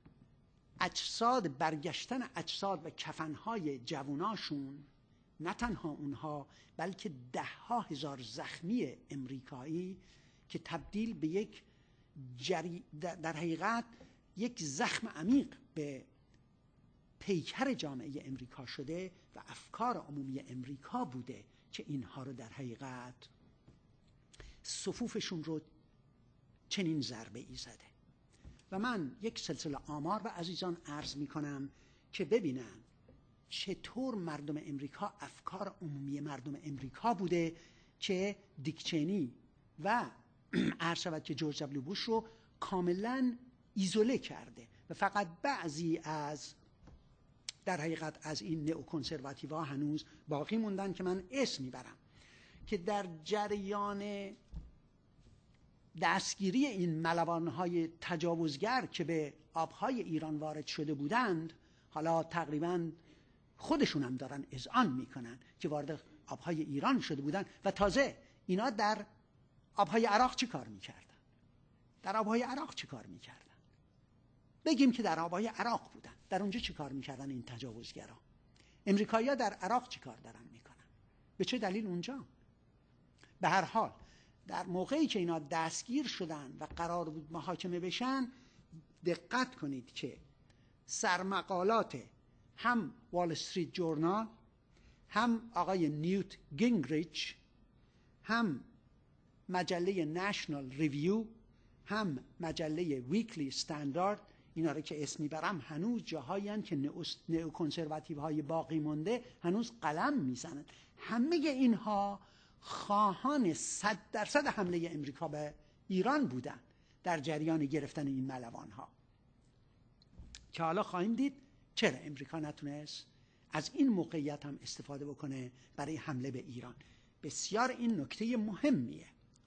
برگشتن اجساد و کفنهای جواناشون، نه تنها اونها بلکه 10,000 زخمی امریکایی که تبدیل به یک در حقیقت یک زخم عمیق به پیکر جامعه امریکا شده و افکار عمومی امریکا بوده که اینها رو در حقیقت صفوفشون رو چنین ضربه ای زده. و من یک سلسله آمار به عزیزان عرض می کنم که ببینن چطور مردم امریکا، افکار عمومی مردم امریکا بوده که دیک چینی و عرض شود که جورج دبلیو بوش رو کاملا ایزوله کرده و فقط بعضی از در حقیقت از این نئوکنسرواتیوها هنوز باقی موندن که من اسم میبرم که در جریان دستگیری این ملوانهای تجاوزگر که به آبهای ایران وارد شده بودند، حالا تقریبا خودشون هم دارن اذعان میکنن که وارد آبهای ایران شده بودن و تازه اینا در آبهای عراق چی کار میکردن؟ در آبهای عراق چی کار میکردن؟ بگیم که در آبهای عراق بودن، در اونجا چی کار میکردن این تجاوزگرا؟ امریکایی‌ها در عراق چی کار دارن میکنن؟ به چه دلیل اونجا؟ به هر حال در موقعی که اینا دستگیر شدن و قرار بود محاکمه بشن، دقت کنید که سرمقالات هم وال استریت جورنال، هم آقای نیوت گینگریچ، هم مجله نشنال ریویو، هم مجله ویکلی استندارد، اینا رو که اسم میبرم هنوز جاهایی هستند که نئوکنسرواتیوهای باقی مونده هنوز قلم میزنن. همه اینها خواهان 100% حمله امریکا به ایران بودن در جریان گرفتن این ملوانها، که حالا خواهیم دید چرا امریکا نتونست از این موقعیت هم استفاده بکنه برای حمله به ایران. بسیار این نکته مهمیه.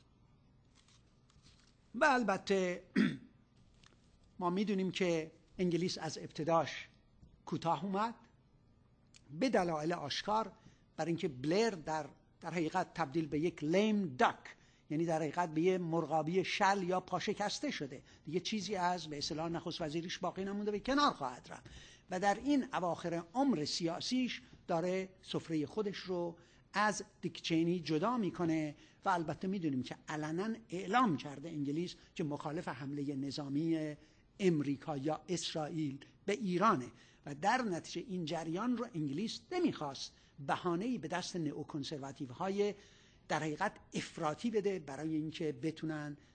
و البته ما میدونیم که انگلیس از ابتداش کوتاه اومد به دلایل آشکار، برای اینکه بلیر در حقیقت تبدیل به یک لیم داک، یعنی در حقیقت به یه مرغابی شل یا پاشکسته شده، دیگه چیزی از به اصطلاح نخست وزیریش باقی نمونده، به کنار خواهد رفت و در این اواخر عمر سیاسیش داره سفره خودش رو از دیک چینی جدا میکنه و البته میدونیم که علنا اعلام کرده انگلیس که مخالف حمله نظامی امریکا یا اسرائیل به ایرانه و در نتیجه این جریان رو انگلیس نمیخواست بهانه‌ای به دست نئوکنسرواتیوهای در حقیقت افراطی بده برای اینکه بتونن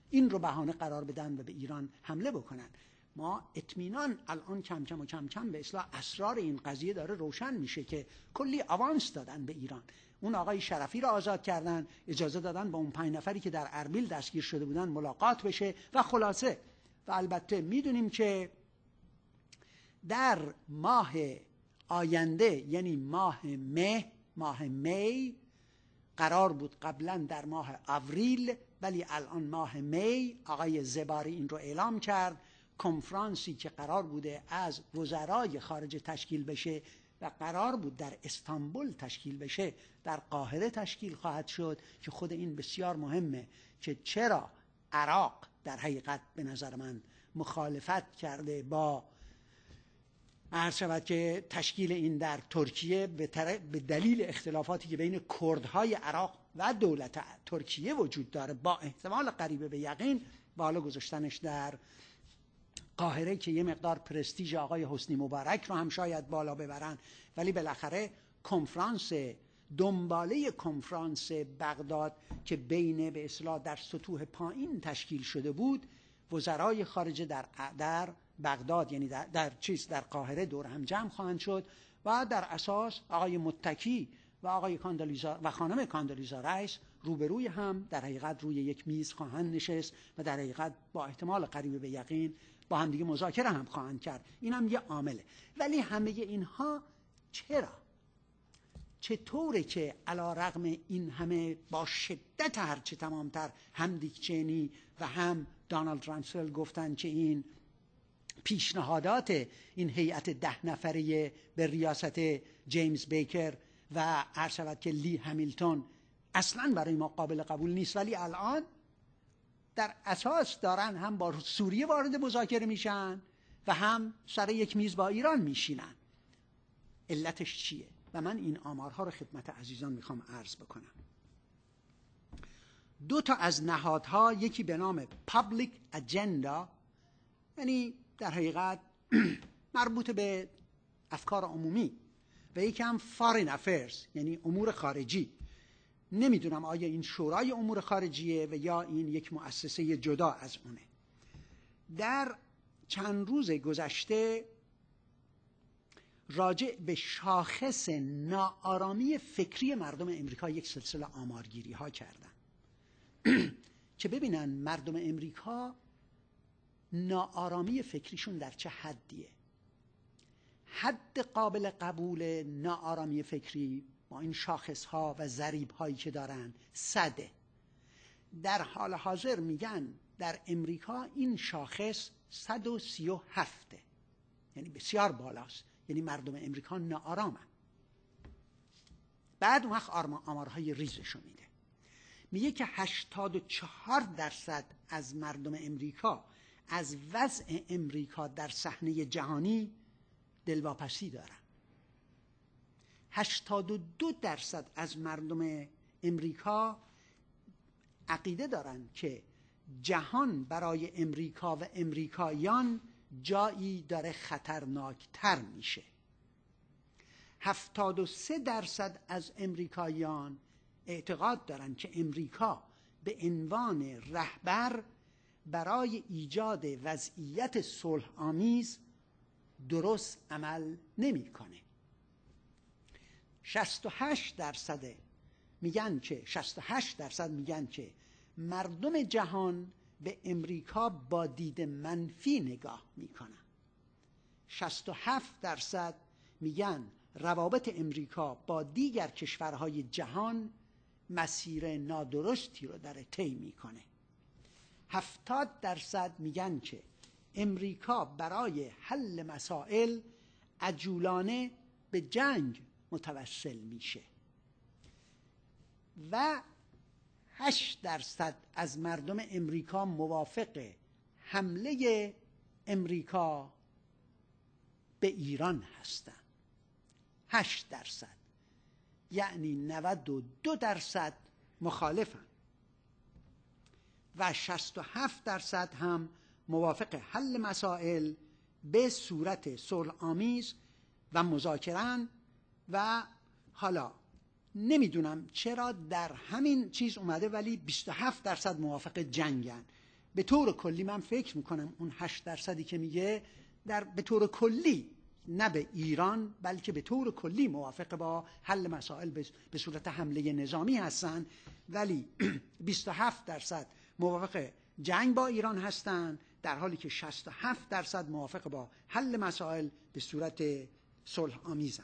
این رو بهانه قرار بدن و به ایران حمله بکنن. ما اطمینان الان کم کم به اصلاح اسرار این قضیه داره روشن میشه که کلی آوانس دادن به ایران. اون آقای شرفی رو آزاد کردن، اجازه دادن با اون 5 نفری که در اربیل دستگیر شده بودن ملاقات بشه و خلاصه. و البته میدونیم که در ماه آینده، یعنی ماه می قرار بود قبلا در ماه آوریل، ولی الان ماه می آقای زباری این رو اعلام کرد، کنفرانسی که قرار بوده از وزرای خارجه تشکیل بشه و قرار بود در استانبول تشکیل بشه، در قاهره تشکیل خواهد شد. که خود این بسیار مهمه که چرا عراق در حقیقت به نظر من مخالفت کرده با عرض شود که تشکیل این در ترکیه به دلیل اختلافاتی که بین کردهای عراق و دولت ترکیه وجود داره، با احتمال قریب به یقین بالا گذاشتنش در قاهره که یه مقدار پرستیژ آقای حسنی مبارک رو هم شاید بالا ببرن. ولی بالاخره کنفرانس دنباله کنفرانس بغداد که بین به اصطلاح در سطوح پایین تشکیل شده بود، وزرای خارجه در بغداد یعنی در قاهره دور هم جمع خواهند شد و در اساس آقای متکی و آقای کاندالیزا و خانم کاندالیزا رئیس روبروی هم در حقیقت روی یک میز خواهند نشست و در حقیقت با احتمال قریب به یقین با هم دیگه مذاکره هم خواهند کرد. این هم یه عامله. ولی همه اینها چطوره که علی رغم این همه با شدت هرچه تمامتر هم دیک چینی و هم دونالد رامسفلد گفتن که این پیشنهادات این هیئت 10 نفره به ریاست جیمز بیکر و عرض شود که لی همیلتون اصلا برای ما قابل قبول نیست، ولی الان در اساس دارن هم با سوریه وارد مذاکره میشن و هم سر یک میز با ایران میشینن. علتش چیه؟ و من این آمارها رو خدمت عزیزان میخوام عرض بکنم. 2 از نهادها، یکی به نام Public Agenda، یعنی در حقیقت مربوط به افکار عمومی، و یکی هم Foreign Affairs یعنی امور خارجی. نمیدونم آیا این شورای امور خارجیه و یا این یک مؤسسه جدا از اونه. در چند روز گذشته راجع به شاخص ناآرامی فکری مردم امریکا یک سلسله آمارگیری ها کردن که ببینن مردم امریکا ناآرامی فکریشون در چه حدیه. حد قابل قبول ناآرامی فکری با این شاخص ها و ضریب هایی که دارن 100. در حال حاضر میگن در امریکا این شاخص 137، یعنی بسیار بالاست. یعنی مردم امریکا ناآرامن. بعد اون وقت آمارهای ریزشو میده، میگه که 84% از مردم امریکا از وضع امریکا در صحنه جهانی دلواپسی دارن. 82% از مردم امریکا عقیده دارن که جهان برای امریکا و امریکاییان جایی داره خطرناکتر میشه. 73% از امریکاییان اعتقاد دارن که امریکا به عنوان رهبر برای ایجاد وضعیت صلح آمیز درست عمل نمیکنه. 68% میگن که مردم جهان به امریکا با دید منفی نگاه میکنن. 67% میگن روابط امریکا با دیگر کشورهای جهان مسیر نادرستی رو داره طی میکنه. 70% میگن که امریکا برای حل مسائل عجولانه به جنگ متوسل میشه و 8% از مردم امریکا موافق حمله امریکا به ایران هستند. 8%، یعنی 92% مخالفن و 67% هم موافق حل مسائل به صورت صلح آمیز و مذاکره. و حالا نمیدونم چرا در همین چیز اومده ولی 27% موافق جنگن به طور کلی من فکر میکنم اون 8% که میگه به طور کلی، نه به ایران بلکه به طور کلی موافق با حل مسائل به صورت حمله نظامی هستن، ولی 27% موافق جنگ با ایران هستن، در حالی که 67% موافق با حل مسائل به صورت صلح آمیزن.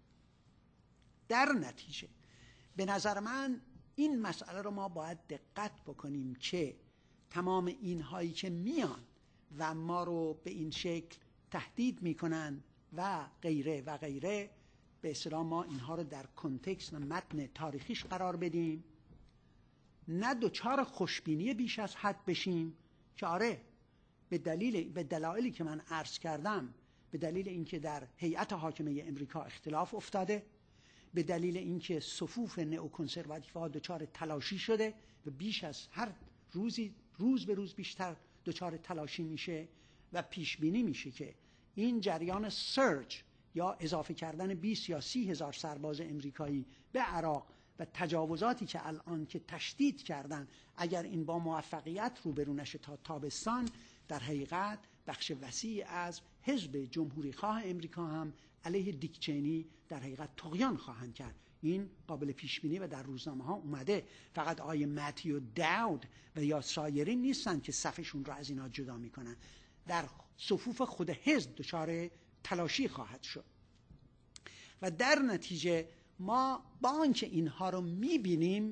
در نتیجه به نظر من این مسئله رو ما باید دقت بکنیم که تمام اینهایی که میان و ما رو به این شکل تهدید میکنن و غیره و غیره، به اصطلاح ما اینها رو در کنتکست و متن تاریخیش قرار بدیم، نه دوچار خوشبینی بیش از حد بشیم که آره به دلایلی که من عرض کردم، به دلیل اینکه در هیئت حاکمه امریکا اختلاف افتاده، به دلیل اینکه صفوف نئوکنسرواتیوها دچار تلاشی شده و بیش از هر روزی روز به روز بیشتر دچار تلاشی میشه و پیش بینی میشه که این جریان سرج یا اضافه کردن 20 یا 30 هزار سرباز امریکایی به عراق و تجاوزاتی که الان که تشدید کردن، اگر این با موفقیت روبرو نشه تا تابستان، در حقیقت بخش وسیع از حزب جمهوری خواه امریکا هم علیه دیک چینی در حقیقت طغیان خواهند کرد. این قابل پیش بینی و در روزنامه ها اومده. فقط آقای متیو داود و یا سایرین نیستن که صفشون رو از اینا جدا میکنن، در صفوف خود حزب دچار تلاشی خواهد شد. و در نتیجه ما با آنکه اینها رو میبینیم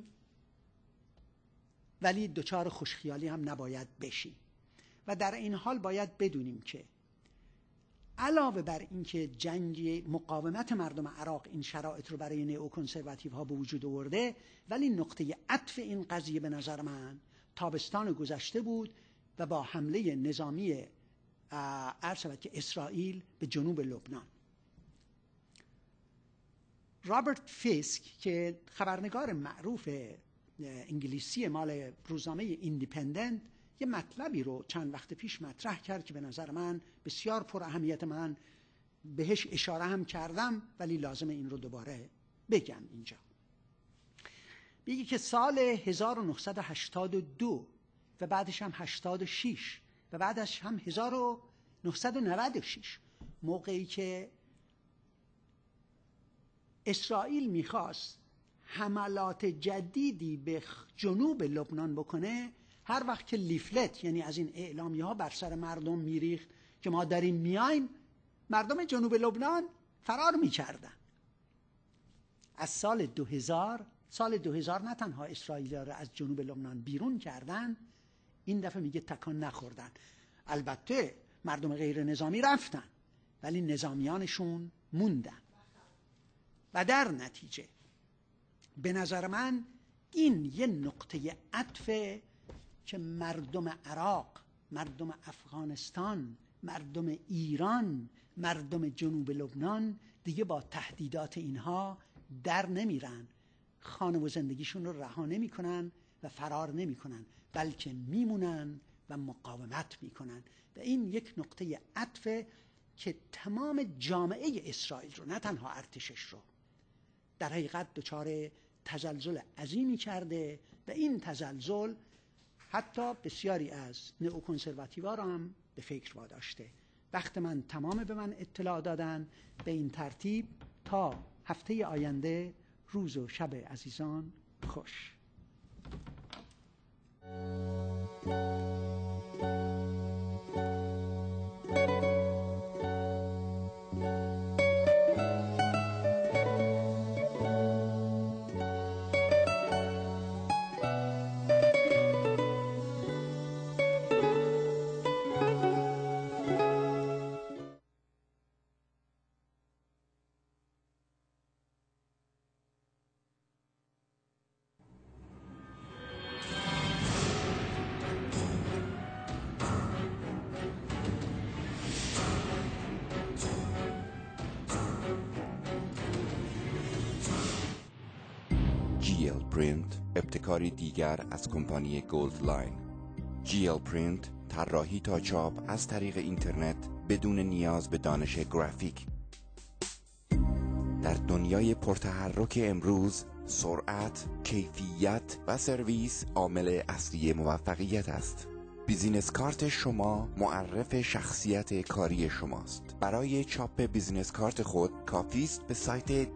ولی دچار خوشخیالی هم نباید بشیم و در این حال باید بدونیم که علاوه بر اینکه جنگ مقاومت مردم عراق این شرایط رو برای نئوکنسرواتیوها به وجود آورده، ولی نقطه عطف این قضیه به نظر من تابستان گذشته بود و با حمله نظامی عرض شود که اسرائیل به جنوب لبنان. رابرت فیسک که خبرنگار معروف انگلیسی مال روزنامه ایندیپندنت یه مطلبی رو چند وقت پیش مطرح کرد که به نظر من بسیار پر اهمیت، من بهش اشاره هم کردم ولی لازمه این رو دوباره بگم اینجا. میگه که سال 1982 و بعدش هم 86 و بعدش هم 1996 موقعی که اسرائیل میخواست حملات جدیدی به جنوب لبنان بکنه، هر وقت که لیفلت یعنی از این اعلامی ها بر سر مردم میریخت که ما داریم میایم، مردم جنوب لبنان فرار میکردن. از سال 2000 نه تنها اسرائیلی‌ها را از جنوب لبنان بیرون کردن، این دفعه میگه تکان نخوردن. البته مردم غیر نظامی رفتن ولی نظامیانشون موندن و در نتیجه به نظر من این یه نقطه عطفه که مردم عراق، مردم افغانستان، مردم ایران، مردم جنوب لبنان دیگه با تهدیدات اینها در نمیرن، خانه و زندگیشون رو رها نمی کنن و فرار نمی کنن، بلکه میمونن و مقاومت میکنن. و این یک نقطه عطفه که تمام جامعه اسرائیل رو، نه تنها ارتشش رو، در حقیقت دچار تزلزل عظیمی کرده و این تزلزل حتی بسیاری از نئوکنسرواتیوها را هم به فکر واداشته. وقت من تمامه، به من اطلاع دادن. به این ترتیب تا هفته آینده روز و شب عزیزان خوش. پرینت، ابتکاری دیگر از کمپانی گولد لاین. GL پرینت، طراحی تا چاپ از طریق اینترنت بدون نیاز به دانش گرافیک. در دنیای پرتحرک امروز، سرعت، کیفیت و سرویس عامل اصلی موفقیت است. بیزینس کارت شما معرف شخصیت کاری شماست. برای چاپ بیزینس کارت خود کافی است به سایت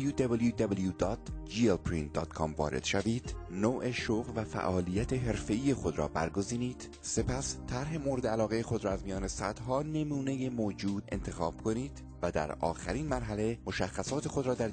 www.glprint.com وارد شوید، نوع شغل و فعالیت حرفه‌ای خود را برگزینید، سپس طرح مورد علاقه خود را از میان صدها نمونه موجود انتخاب کنید و در آخرین مرحله مشخصات خود را در